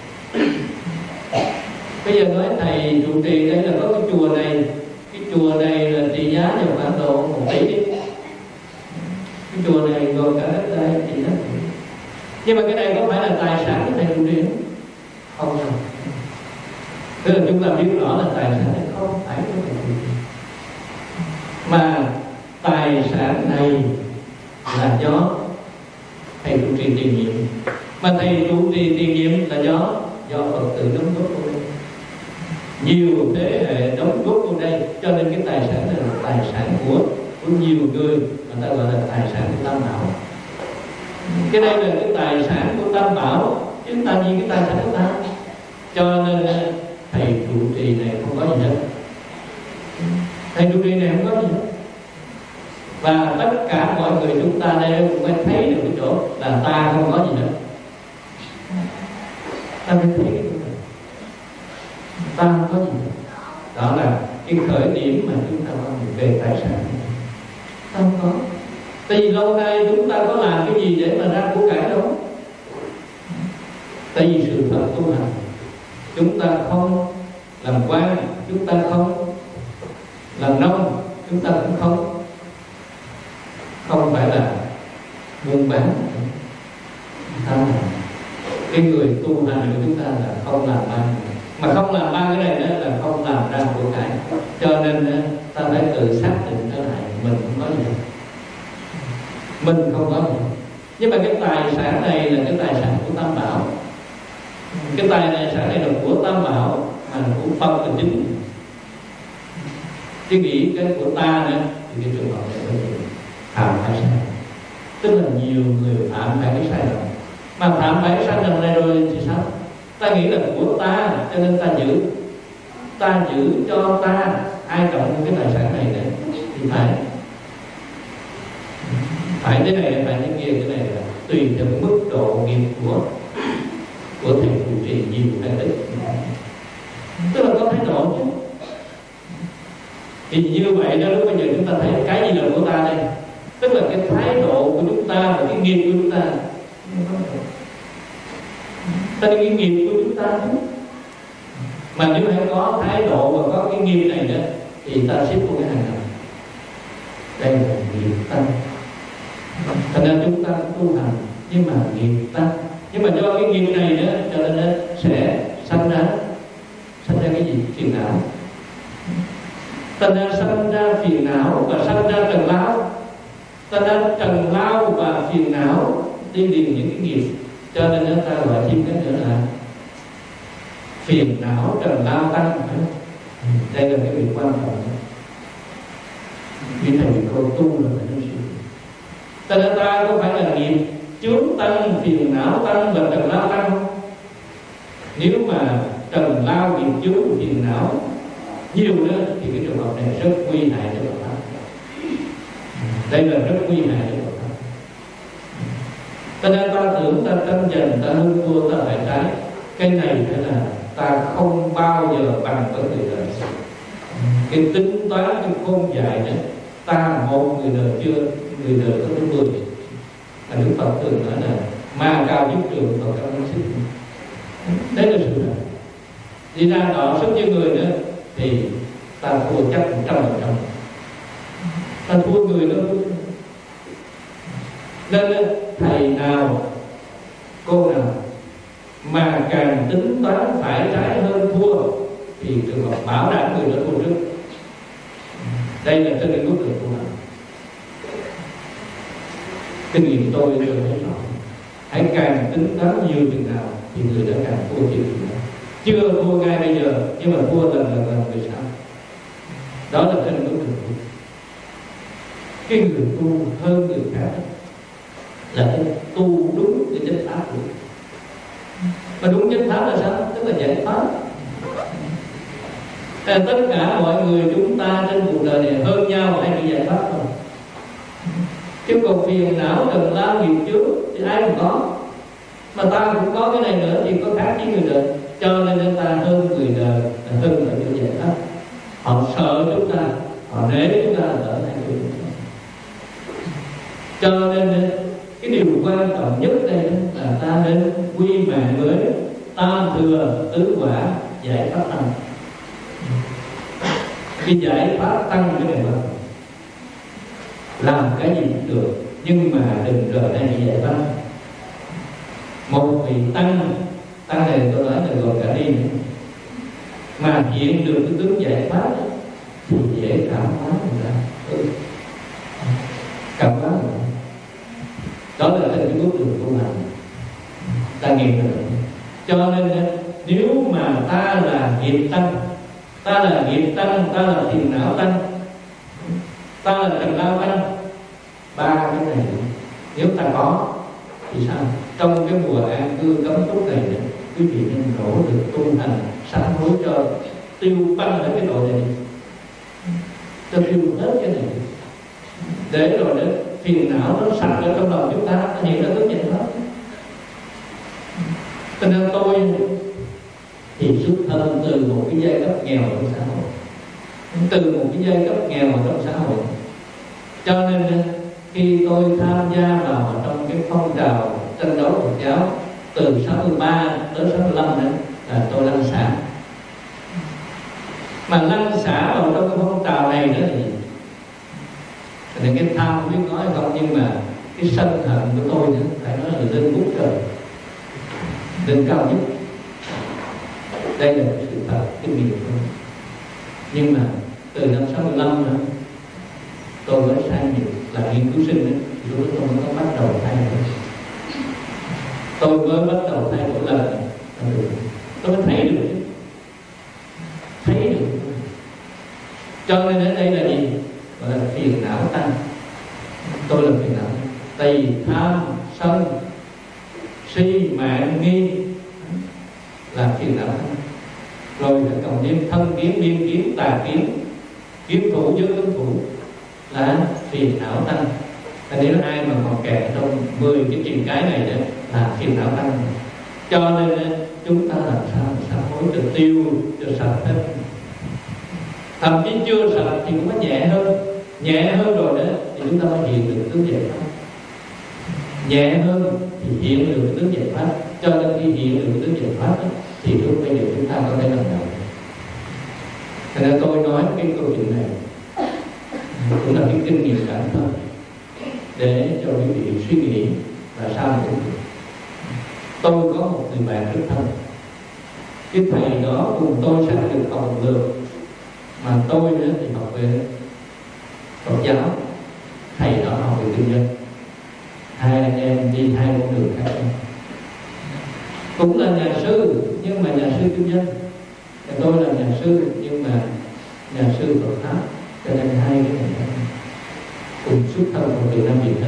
Bây giờ nói thầy trụ trì đây là có cái chùa này, cái chùa này là trị giá vào khoảng độ 1 tỷ đi. Cái chùa này gồm cả đất đai trị giá. Nhưng mà cái này có phải là tài sản của thầy trụ trì không? Không. Tức là chúng ta biết rõ là tài sản này không phải của thầy trụ trì, mà tài sản này là do thầy trụ trì tiền nhiệm, mà thầy trụ trì tiền nhiệm là do Phật tử đóng góp vào đây, nhiều thế hệ đóng góp vào đây, cho nên cái tài sản này là tài sản của nhiều người, mà ta gọi là tài sản của Tam Bảo. Cái đây là cái tài sản của Tam Bảo, chứ ta gì cái tài sản của ta. Cho nên thầy trụ trì này không có gì hết, thầy trụ trì này không có gì hết. Và tất cả mọi người chúng ta đây cũng phải thấy được cái chỗ là ta không có gì hết. Ta phải thấy cái chỗ này, ta không có gì hết. Đó là cái khởi điểm mà chúng ta có về tài sản. Ta không có. Tại vì lâu nay chúng ta có làm cái gì để mà ra của cải đâu. Tại vì sự thật tu hành, chúng ta không làm quan, chúng ta không làm nông, chúng ta cũng không phải là buôn bán, Đó là cái người tu hành của chúng ta là không làm ba, mà không làm ba cái này đó là không làm ra của cải. Cho nên ta phải tự xác định trở lại mình không có gì, mình không có gì. Nhưng mà cái tài sản này là cái tài sản của Tam Bảo. Cái tài sản này là của Tam Bảo, mà là của Phật là chính. Chứ nghĩ cái của ta nữa thì cái trường hợp này phải phạm phải sai. Tức là nhiều người phạm phải cái sai lầm. Mà phạm phải cái sai lầm này rồi thì sao? Ta nghĩ là của ta cho nên ta giữ cho ta, ai cộng cái tài sản này đấy thì phải thế này, phải thế kia, cái này là tùy theo mức độ nghiệp của thầy trụ trì nhiều hay ít. Tức là có thái độ chứ. Thì như vậy đó, lúc bây giờ chúng ta thấy cái gì là của ta đây? Tức là cái thái độ của chúng ta và cái nghiệp của chúng ta. Ta đi cái nghiệp của chúng ta chứ. Mà nếu hay có thái độ và có cái nghiệp này đó thì ta xếp vô cái hàng nào? Đây là nghiệp tăng. Thành ra chúng ta tu hành nhưng mà nghiệp tăng. Nhưng mà do cái nghiệp này đó cho nên nó sẽ sanh ra cái gì? Phiền não. Thành ra sanh ra phiền não và sanh ra trần lao. Thành ra trần lao và phiền não đi liền những cái nghiệp. Cho nên ta gọi thêm cái nữa là phiền não trần lao tăng. Đây là cái việc quan trọng. Vì thầy cô tu là phải nói sự. Cho nên ta có phải là nghiệp chướng tăng, phiền não tăng và trần lao tăng không? Nếu mà trần lao, nghiệp chướng, phiền não nhiều nữa thì cái trường hợp này rất nguy hại cho Phật pháp. Đây là rất nguy hại cho Phật pháp. Cho nên ta tưởng ta tranh giành, ta hơn thua, ta phải trái. Cái này phải là ta không bao giờ bằng với người đời. Cái tính toán, cái khôn dài nữa, ta một người đời chưa, người đời có đến 10. Đức Phật thường nói là ma cao giúp trường, Phật cao năng sức. Đấy là sự thật. Đi ra đọ sức với người nữa thì ta thua chắc 100%. Ta thua người đó. Nên thầy nào, cô nào mà càng tính toán phải trái hơn thua thì trường hợp bảo đảm người đó thua trước. Đây là trên cái bước đường của mình. Kinh nghiệm tôi thấy rõ. Hãy càng tính toán nhiều chừng nào thì người đó càng thua chừng nào. Chưa thua ngay bây giờ, nhưng mà thua lần người sau. Đó là trên bước đường. Cái người tu hơn người khác là cái tu đúng cái chánh pháp của. Mà đúng chánh pháp là sao? Tức là giải pháp. Tất cả mọi người chúng ta trên cuộc đời này hơn nhau hay bị giải pháp không? Chứ còn phiền não, trần lao, nghiệp chướng thì ai cũng có. Mà ta cũng có cái này nữa thì có khác với người đời. Cho nên ta hơn người đời, hơn ở chỗ giải pháp. Họ sợ chúng ta, họ nể chúng ta ở hai người. Cho nên cái điều quan trọng nhất đây là ta nên quy mạng với tam thừa tứ quả giải pháp tăng. Cái giải pháp tăng cái này mà làm cái gì cũng được, nhưng mà đừng rời đây bị giải pháp. Một vị tăng này tôi nói là gồm cả đi nữa, mà hiện được cái tướng giải pháp thì dễ cảm hóa người ta. Cảm hóa người ta. Đó là cái bước đường của mình. Ta nghiệm được. Cho nên nếu mà ta là nghiệp tăng, ta là phiền não tăng, ta là trần lao tăng, ba cái này nếu ta có thì sao? Trong cái mùa an cư cấm túc này quý vị nên nỗ lực tu hành sám hối cho tiêu băng hết cái tội này, cho tiêu hết cái này, để rồi để phiền não nó sạch ở trong lòng chúng ta, nó hiện ra tướng nhận hết. Cho nên tôi thì xuất thân từ một cái giai cấp nghèo trong xã hội, từ một cái giai cấp nghèo trong xã hội. Cho nên khi tôi tham gia vào trong cái phong trào tranh đấu Phật giáo từ 63 tới 65 đó, là tôi lăn xả. Mà lăn xả vào trong cái phong trào này nữa thì cái tham không biết nói không, nhưng mà cái sân hận của tôi nữa, phải nói là lên ngút trời, lên cao nhất. Đây là cái sự thật, kinh nghiệm của tôi. Nhưng mà từ năm 65 nữa, tôi mới sang nhiều là nghiên cứu sinh ấy, thì lúc đó tôi mới có bắt đầu thay đổi. Tôi mới bắt đầu thay đổi lần này, tôi mới thấy được chứ, thấy được. Cho nên ở đây là gì? Gọi là phiền não tăng. Tôi là phiền não tỳ, tham, sân, si, mạng, nghi là phiền não tăng. Rồi là cộng thêm thân kiến, biên kiến, tà kiến, kiến thủ, giới ứng thủ là phiền não tăng. Nếu ai mà còn kẹt trong 10 cái chuyện cái này đó là phiền não tăng. Cho nên chúng ta làm sao hối cho tiêu cho sạch hết. Thậm chí chưa sạch thì cũng có nhẹ hơn rồi đó thì chúng ta mới hiện được tướng giải pháp. Nhẹ hơn thì hiện được tướng giải pháp. Cho nên khi hiện được tướng giải pháp đó, thì lúc bây giờ chúng ta có thể làm được. Thế nên tôi nói cái câu chuyện này cũng là cái kinh nghiệm bản thân để cho quý vị suy nghĩ là sao cũng được. Tôi có một người bạn rất thân, cái thầy đó cùng tôi sanh được học một lượt, mà tôi nữa thì học về Phật giáo, thầy đó học về kinh doanh. Hai anh em đi hai con đường khác nhau, cũng là nhà sư nhưng mà nhà sư kinh doanh, tôi là nhà sư nhưng mà nhà sư Phật pháp. Cho nên hai cái này cùng xuất thân của Việt Nam Việt hết.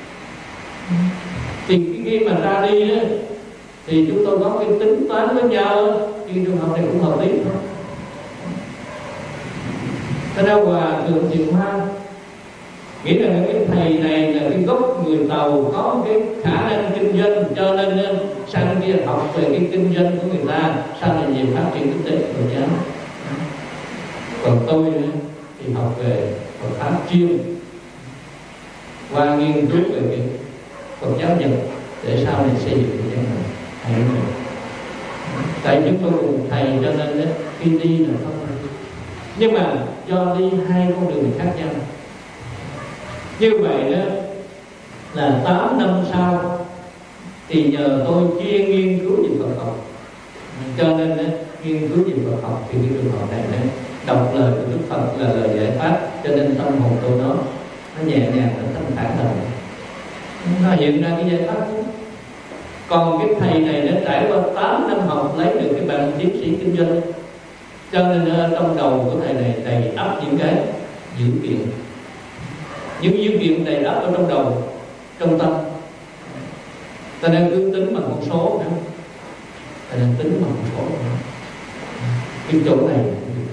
Thì khi mà ra đi á, thì chúng tôi có cái tính toán với nhau. Khi trường hợp này cũng hợp lý thôi. Thế ra Hòa Thượng Thiện Hoa nghĩ rằng cái thầy này là cái gốc người Tàu, có cái khả năng kinh doanh, cho nên sang kia học về cái kinh doanh của người ta, sau này về phát triển kinh tế của giáo. Còn tôi thì học về Phật pháp chuyên, qua nghiên cứu về cái Phật giáo Nhật để sau này xây dựng cái giáo này hay hơn. Tại chúng tôi cùng thầy cho nên khi đi là không, nhưng mà do đi hai con đường khác nhau. Như vậy đó là 8 năm sau thì nhờ tôi chuyên nghiên cứu về Phật học, cho nên nghiên cứu về Phật học thì cái trường hợp này đọc lời của Đức Phật là lời giải pháp, cho nên tâm hồn tôi nó nhẹ nhàng, nó thanh thản hơn, nó hiện ra cái giải pháp. Còn cái thầy này đã trải qua 8 năm học lấy được cái bằng tiến sĩ kinh doanh, cho nên trong đầu của thầy này đầy ắp những cái dữ kiện, những dữ kiện đầy ắp ở trong đầu, trong tâm. Ta đang cứ tính bằng con số nữa, ta đang tính bằng con số nữa. Cái chỗ này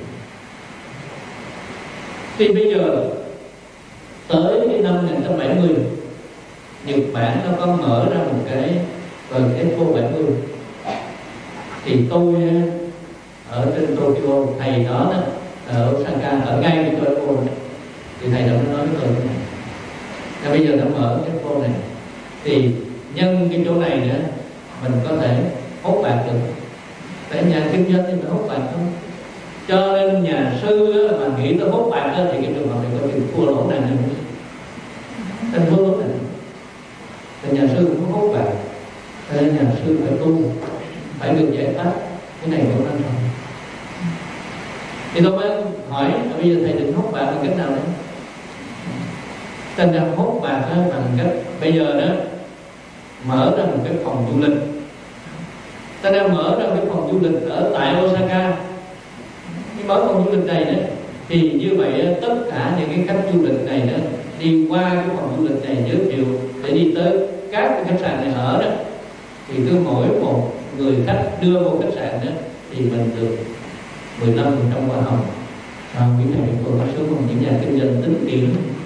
thì bây giờ tới cái năm 1970, Nhật Bản nó có mở ra một cái Expo 70. Thì tôi ở trên Tokyo, thầy đó ở Osaka, ở ngay bên Tokyo, thì thầy đó nói với tôi thế này: là bây giờ đã mở cái Expo này, thì nhân cái chỗ này nữa mình có thể hốt bạc được. Tại nhà kinh doanh thì mình hốt bạc không? Cho nên nhà sư mà nghĩ tới hốt bạc thì cái trường hợp này có chuyện thua lỗ nặng hơn. Nên thua lỗ nặng. Thì nhà sư cũng hốt bạc. Cho nên nhà sư phải tu, phải được giải pháp. Cái này cũng quan trọng. Thì tôi mới hỏi: bây giờ thầy định hốt bạc bằng cách nào đấy? Thành ra hốt bạc bằng cách bây giờ đó mở ra một cái phòng du lịch. Ta đang mở ra cái phòng du lịch ở tại Osaka. Cái mở phòng du lịch này đó, thì như vậy tất cả những cái khách du lịch này đó đi qua cái phòng du lịch này giới thiệu để đi tới các cái khách sạn này ở đó, thì cứ mỗi một người khách đưa vô khách sạn đó thì mình được 15% hoa hồng. Cái này tôi có số của những nhà kinh doanh tính tiền.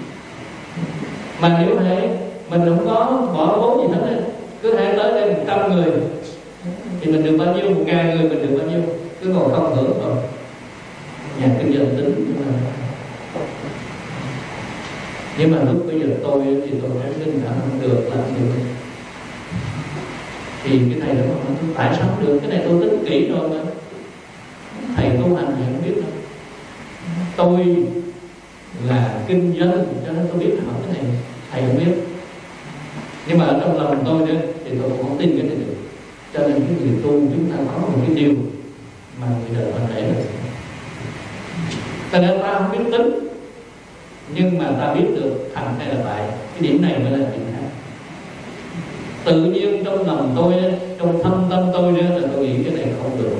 Mà nếu thế mình không có bỏ vốn gì hết, cứ hãy tới đây 100 người thì mình được bao nhiêu, 1000 người mình được bao nhiêu, cứ còn không hưởng rồi. Nhà kinh doanh tính. Nhưng mà lúc bây giờ tôi thì tôi nói linh đã không được, làm được. Thì cái thầy đó nói: tại sao không được? Cái này tôi tính kỹ rồi mà. Thầy tu hành thì không biết đâu. Tôi là kinh doanh cho nên tôi biết học cái này, thầy không biết. Nhưng mà ở trong lòng tôi nữa thì tôi cũng không tin cái này được. Cho nên cái người tu chúng ta có một cái điều mà người đời họ để là cho nên ta không biết tính, nhưng mà ta biết được thành hay là bại. Cái điểm này mới là điểm khác. Tự nhiên trong lòng tôi, trong thâm tâm tôi nữa là tôi nghĩ cái này không được.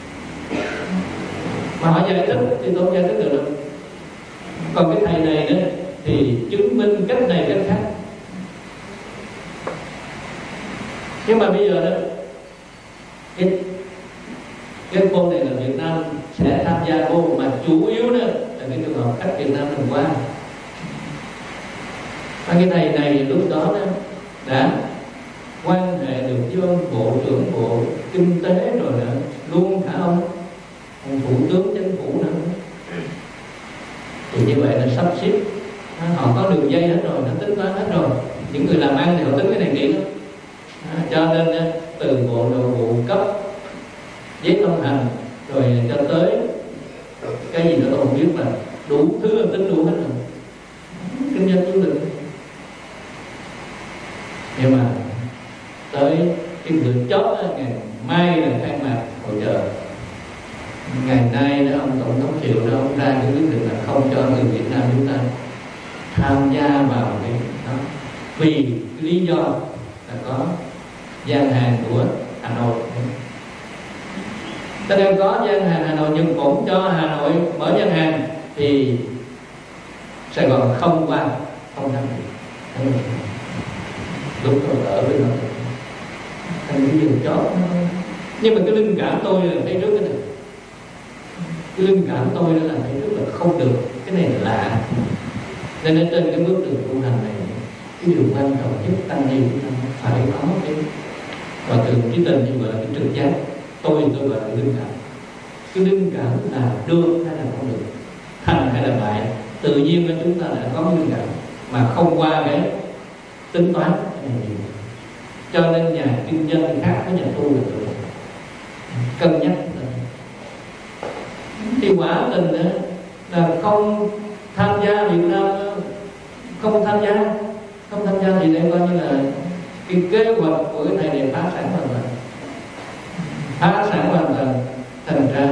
Mà họ giải thích thì tôi không giải thích được đâu. Còn cái thầy này nữa thì chứng minh cách này cách khác. Nhưng mà bây giờ đó cái cô này là Việt Nam sẽ tham gia vô, mà chủ yếu đó là cái trường hợp khách Việt Nam mình qua. Và cái thầy này lúc đó đã quan hệ được với ông bộ trưởng bộ kinh tế rồi nữa, luôn cả ông thủ tướng chính phủ nữa. Thì như vậy là sắp xếp, họ có đường dây hết rồi, nó tính toán hết rồi. Những người làm ăn thì họ tính cái này kỹ lắm. Cho nên từ bộ nội vụ cấp giấy thông hành rồi cho tới cái gì nữa tôi không biết, mà đủ thứ là tính đủ hết rồi. Kinh doanh du lịch. Nhưng mà tới cái bữa chót ngày mai là khai mạc hội chợ, ngày nay đó ông tổng thống Triệu đó ông ra cái quyết định là không cho người Việt Nam chúng ta tham gia vào cái đó, vì cái lý do là có gian hàng của Hà Nội. Cho nên có gian hàng Hà Nội nhưng cũng cho Hà Nội mở gian hàng thì Sài Gòn không qua, không tham dự. Lúc tôi ở với nó thành cái điều chót. Nhưng mà cái linh cảm tôi là thấy trước cái này, cái linh cảm tôi đó là thấy trước là không được, cái này là lạ. Nên ở trên cái bước đường tu hành này, cái điều quan trọng nhất tăng ni chúng ta phải có cái và từ cái tên như gọi là cái trực giác. Tôi gọi là linh cảm. Cái linh cảm là được hay là không được, thành hay là bại, tự nhiên là chúng ta đã có cái linh cảm mà không qua cái tính toán cái này nhiều. Cho nên nhà kinh doanh khác với nhà tu là được cân nhắc. Thì quả tình là không tham gia Việt Nam, không tham gia thì đây coi như là cái kế hoạch của cái thầy này phá sản hoàn toàn. Thành ra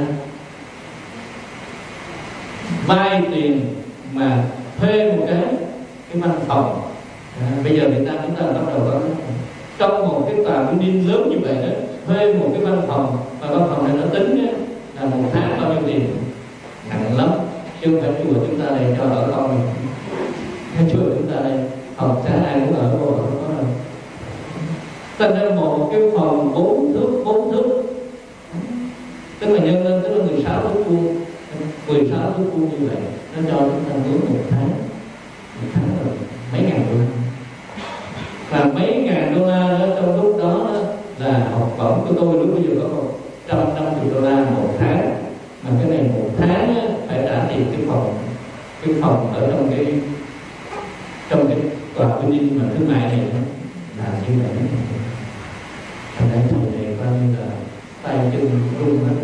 vay tiền mà thuê một cái văn phòng. Bây giờ Việt Nam chúng ta bắt đầu có trong một cái tòa building lớn như vậy đó, thuê một cái văn phòng, và văn phòng này nó tính là một tháng bao nhiêu tiền, nặng lắm. Chứ không phải chùa chúng ta này cho ở không, chùa chúng ta này học sáng ai cũng ở vô không có đâu. Thành ra một cái phòng 4 thước, tức là nhân lên tức là 16 thước vuông, 16 thước vuông như vậy, nó cho chúng ta mướn một tháng rồi mấy ngàn đô la. Và mấy ngàn đô la đó trong lúc đó là học bổng của tôi lúc bây giờ có 150 đô la một tháng. Mà cái này một tháng phải trả tiền cái phòng ở trong cái tòa building mà thương mại này là như vậy. Thành ra thầy này coi như là tay chân run hết.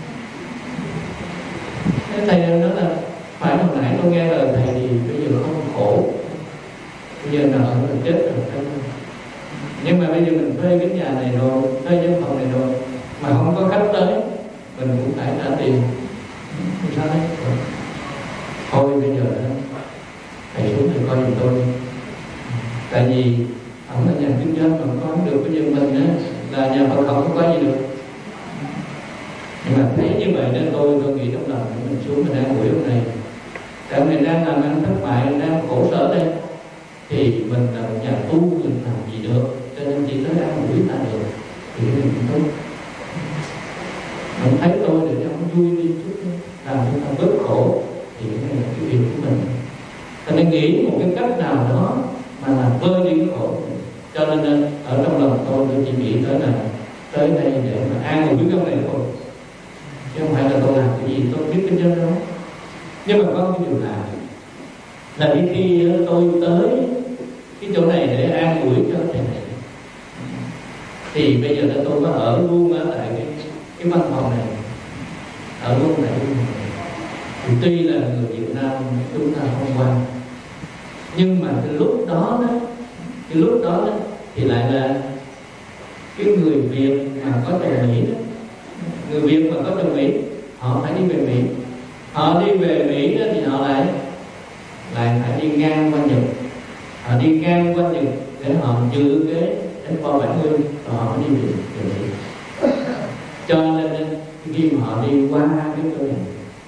Cái thầy này nói là phải hồi nãy tôi nghe lời thầy thì bây giờ không khổ, bây giờ nợ là chết rồi. Nhưng mà bây giờ mình thuê cái nhà này rồi, thuê cái phòng này rồi mà không có khách tới, mình cũng phải trả tiền. Sao đấy? Thôi bây giờ thầy xuống thầy coi giùm tôi. Tại vì ông là nhà kinh doanh mà có được, bây giờ mình là nhà Phật không có gì được. Nhưng mà thấy như vậy nên tôi nghĩ trong lòng mình xuống mình đang buổi hôm nay, tại mình đang làm ăn thất bại, đang khổ sở đây, thì mình là một nhà tu, mình làm gì được, cho nên chỉ tới ăn buổi ta được thì mình cũng tốt. Mình thấy tôi để cho nó vui đi chút, làm chúng ta bớt khổ, thì cái này là cái việc của mình. Cho nên nghĩ một cái cách nào đó mà làm vơi đi cái khổ. Cho nên ở trong lòng tôi chỉ nghĩ tới là tới đây để mà an ủi cái này thôi, chứ không phải là tôi làm cái gì tôi biết kinh doanh đâu. Nhưng mà có cái điều là khi tôi tới cái chỗ này để an ủi cho thầy này, thì bây giờ là tôi có ở luôn ở tại cái văn phòng này, ở luôn tại thì tuy là người Việt Nam chúng ta không qua, nhưng mà cái lúc đó thì lại là cái người Việt mà có chồng Mỹ đó, người Việt mà có chồng Mỹ, họ phải đi về Mỹ. Họ đi về Mỹ đó thì họ lại phải đi ngang qua Nhật. Họ đi ngang qua Nhật để họ giữ cái F-170 và họ đi về Mỹ. Cho nên khi mà họ đi qua cái chỗ này,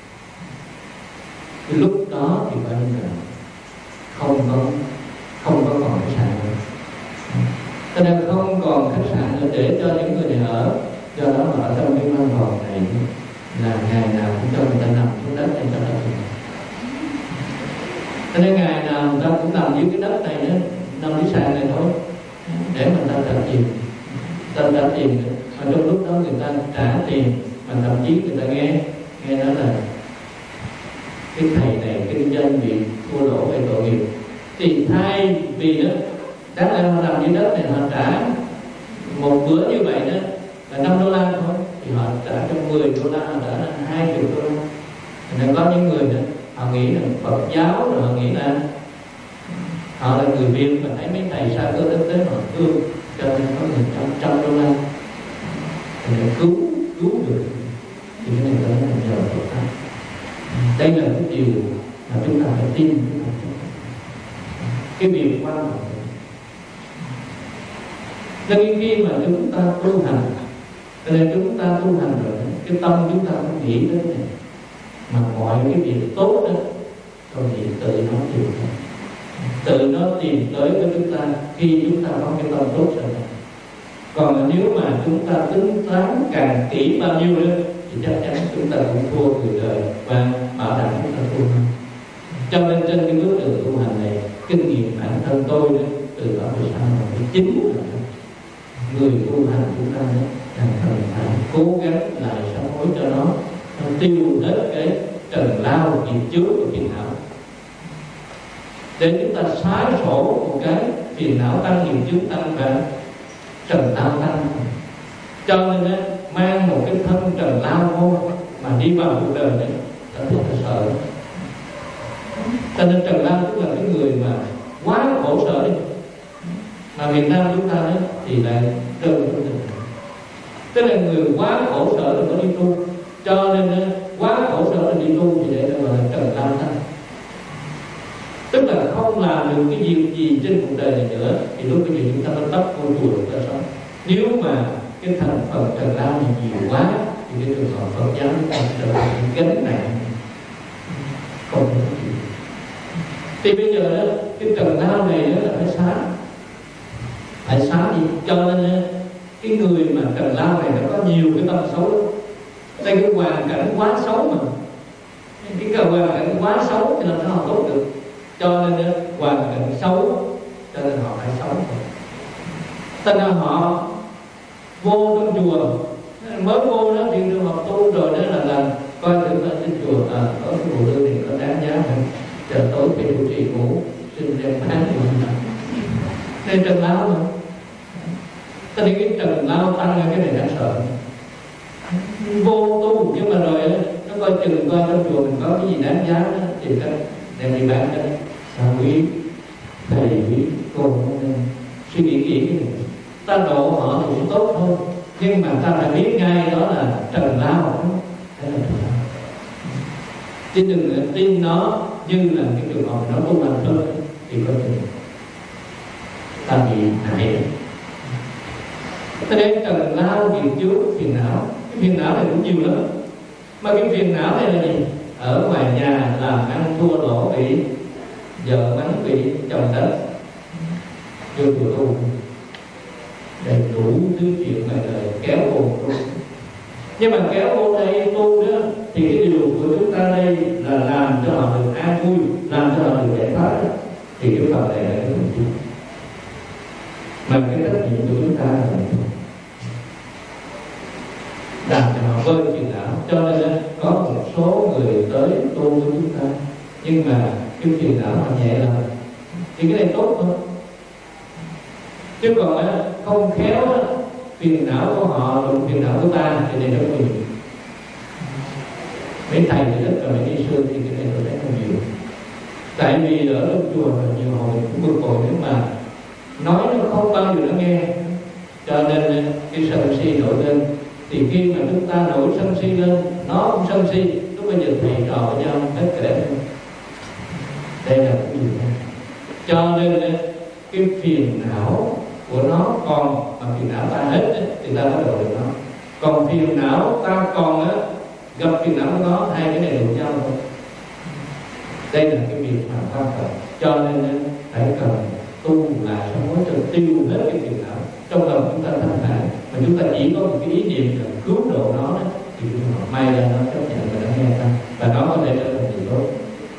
cái lúc đó thì phải là không có còn khách sạn nữa. Cho nên không còn khách sạn nữa để cho những người này ở. Do đó mà ở trong cái văn phòng này là ngày nào cũng cho người ta nằm xuống đất để cho đất. Cho nên ngày nào người ta cũng nằm dưới cái đất này nữa, nằm dưới sàn này thôi, để mà người ta trả tiền. Mà trong lúc đó người ta trả tiền, mà thậm chí người ta nghe nói là cái thầy này kinh doanh bị thua lỗ về tội nghiệp, thì thay vì đó đáng lẽ họ nằm dưới đất này họ trả một bữa như vậy đó là $5 thôi, thì họ trả cho $10, họ trả $20. Nên có những người đó họ nghĩ là Phật giáo, rồi họ nghĩ là họ là người Việt mà thấy mấy thầy xa cơ đến họ thương, cho nên có người $100 để cứu được. Thì cái này đó là nhờ Phật pháp. Đây là cái điều mà chúng ta phải tin. Cái việc quan trọng. Nên khi mà chúng ta tu hành, cho nên chúng ta tu hành rồi, cái tâm chúng ta không nghĩ đến này, mà mọi cái việc tốt đó, rồi thì tự nó tìm tới với chúng ta khi chúng ta có cái tâm tốt rồi. Còn nếu mà chúng ta tính toán càng kỹ bao nhiêu nữa thì chắc chắn chúng ta cũng thua người đời, và bảo đảm chúng ta thua hơn. Cho nên trên cái bước đường tu hành này, kinh nghiệm bản thân tôi đó, từ đó về sau là cái chính là người tu hành chúng ta đó, cần phải cố gắng lại sám hối cho nó tiêu hết cái trần lao nghiệp chướng của phiền não, để chúng ta xóa sổ một cái phiền não tăng, nghiệp chướng tăng và trần lao tăng. Cho nên mang một cái thân trần lao vô mà đi vào cuộc đời này ta rất là sợ. Cho nên trần lao tức là cái người mà quá khổ sở đi, mà Việt Nam chúng ta đấy thì lại rơi vào tình trạng, tức là người quá khổ sở rồi mới đi tu. Cho nên quá khổ sở rồi đi tu thì để gọi là trần lao tăng, tức là không làm được cái gì trên cuộc đời này nữa, thì lúc bây giờ chúng ta mới tấp vô chùa được ta sống. Nếu mà cái thành phần trần lao này nhiều quá thì cái trường hợp Phật giáo chúng ta trở thành cái gánh nặng không thể chịu. Thì bây giờ đó, cái trần lao này đó là phải xóa đi. Cho nên cái người mà trần lao này nó có nhiều cái tâm xấu lắm. Đây cái hoàn cảnh quá xấu mà, cái hoàn cảnh quá xấu thì làm sao họ tốt được. Cho nên hoàn cảnh xấu cho nên họ phải sống. Cho nên họ vô trong chùa, mới vô đó thì trường hợp tu rồi đó là coi thử là trên chùa có cái bộ lương này có đáng giá không, chờ tối phải trụ trì ngủ xin đem bán nên trần lao mà. Cho nên cái trần lao tăng cái này đáng sợ. Vô tu nhưng mà rồi nó coi chừng coi trong chùa mình có cái gì đáng giá đó, thì ta đem đi bán đó. Sao quý thầy quý cô nên suy nghĩ kỹ cái này. Ta độ họ thì cũng tốt thôi, nhưng mà ta phải biết ngay đó là trần lao. Thế là trần lao. Chứ đừng tin nó như là cái trường hợp nó tu hành thôi thì có thể ta bị hại. Thế nên trần lao việc chướng phiền não. Cái phiền não này cũng nhiều lắm. Mà cái phiền não này là gì? Ở ngoài nhà làm ăn thua lỗ, bị vợ mắng, bị chồng đánh, vô chùa tu đầy đủ thứ chuyện ngoài đời kéo vô tu. Nhưng mà kéo vô đây tu đó thì cái điều của chúng ta đây là làm cho họ được an vui, làm cho họ được giải thoát, thì cái phần này là cái phần chính. Mà cái trách nhiệm của chúng ta là làm cho họ vơi phiền não. Cho nên có một số người tới tu với chúng ta, nhưng mà cái phiền não họ nhẹ là thì cái này tốt thôi. Chứ còn không khéo phiền não của họ đụng phiền não của ta thì này rất nhiều. Mấy thầy thì rất là mấy đi sư thì cái này rất là nhiều. Tại vì ở trong chùa là nhiều hồi cũng bực bội, nếu mà nói nó không bao giờ nó nghe. Cho nên cái sân si nổi lên, thì khi mà chúng ta nổi sân si lên, nó cũng sân si, lúc bây giờ thầy trò với nhau hết kể. Đây là cái gì đó. Cho nên cái phiền não của nó còn, mà phiền não ta hết thì ta mới độ được nó. Còn phiền não ta còn gặp phiền não của nó, hai cái này đụng nhau thôi. Đây là cái việc mà quan trọng. Cho nên phải cần tu là sao mới cho tiêu hết cái phiền não trong lòng chúng ta thanh thản, mà chúng ta chỉ có một cái ý niệm là cứu độ nó đó, thì may ra nó chấp nhận và nó nghe ta, và nó có thể trở thành điều tốt.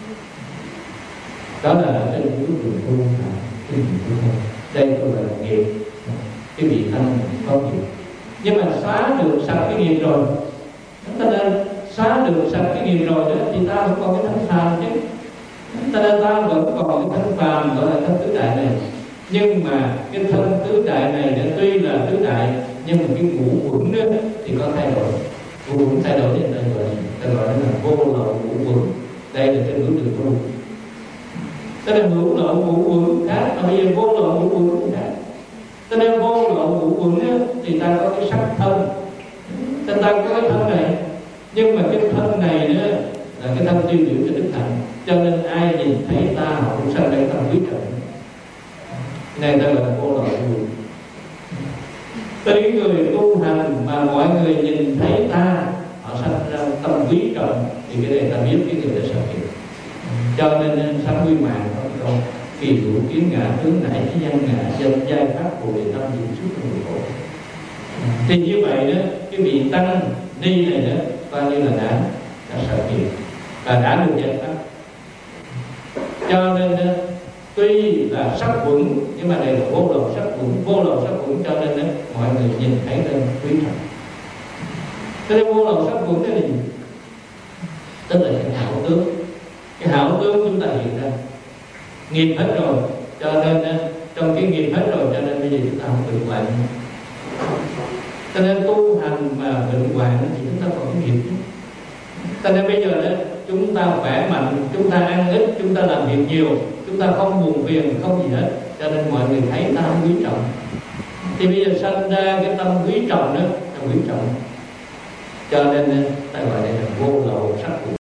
Đó là trên cái đường tu cái đường tu. Đây tôi gọi là nghiệp, cái vị thanh có nghiệp. Nhưng mà xóa được sạch cái nghiệp rồi, ta nên xóa được sạch cái nghiệp rồi đó, thì ta vẫn còn cái thân phàm chứ. Ta nên ta vẫn còn cái thân phàm gọi là thân tứ đại này. Nhưng mà cái thân tứ đại này đã tuy là tứ đại, nhưng mà cái ngũ uẩn đó thì có thay đổi. Ngũ uẩn thay đổi thì ta gọi là vô lậu ngũ uẩn. Đây là trên bước đường tu. Cho nên ngũ lậu ngũ uẩn khác, mà bây giờ vô lậu ngũ uẩn khác. Cho nên vô lậu ngũ uẩn thì ta có cái sắc thân, ta có cái thân này, nhưng mà cái thân này nữa là cái thân tiêu biểu cho đức hạnh. Cho nên ai nhìn thấy ta họ cũng sanh ra tâm quý trọng. Này ta gọi là vô lậu ngũ uẩn. Tới những người tu hành mà mọi người nhìn thấy ta họ sanh ra tâm quý trọng, thì cái này ta biết cái người đã sợ nghiệp. Cho nên sám quy mạng có câu kỳ hữu kiến ngã tướng nảy chí nhân ngã dân giai pháp bồ đề tâm diệu suốt trong người khổ. Thì như vậy đó, cái vị tăng ni này đó coi như là đã sợ nghiệp và đã được giải thoát. Cho nên tuy là sắc quẩn, nhưng mà đây là vô lậu sắc quẩn, vô lậu sắc quẩn, cho nên mọi người nhìn thấy lên quý trọng. Cho nên vô lậu sắc quẩn là gì? Tức là cái hảo tướng. Cái hảo tướng chúng ta hiện ra nghiệp hết rồi, cho nên trong cái nghiệp hết rồi, cho nên bây giờ chúng ta không bệnh hoạn. Cho nên tu hành mà bệnh hoạn thì chúng ta còn cái nghiệp. Cho nên bây giờ đó chúng ta khỏe mạnh, chúng ta ăn ít, chúng ta làm việc nhiều, chúng ta không buồn phiền, không gì hết, cho nên mọi người thấy ta không quý trọng. Thì bây giờ sanh ra cái tâm quý trọng đó, ta quý trọng. Cho nên ta gọi đây là vô lậu sắc quẩn.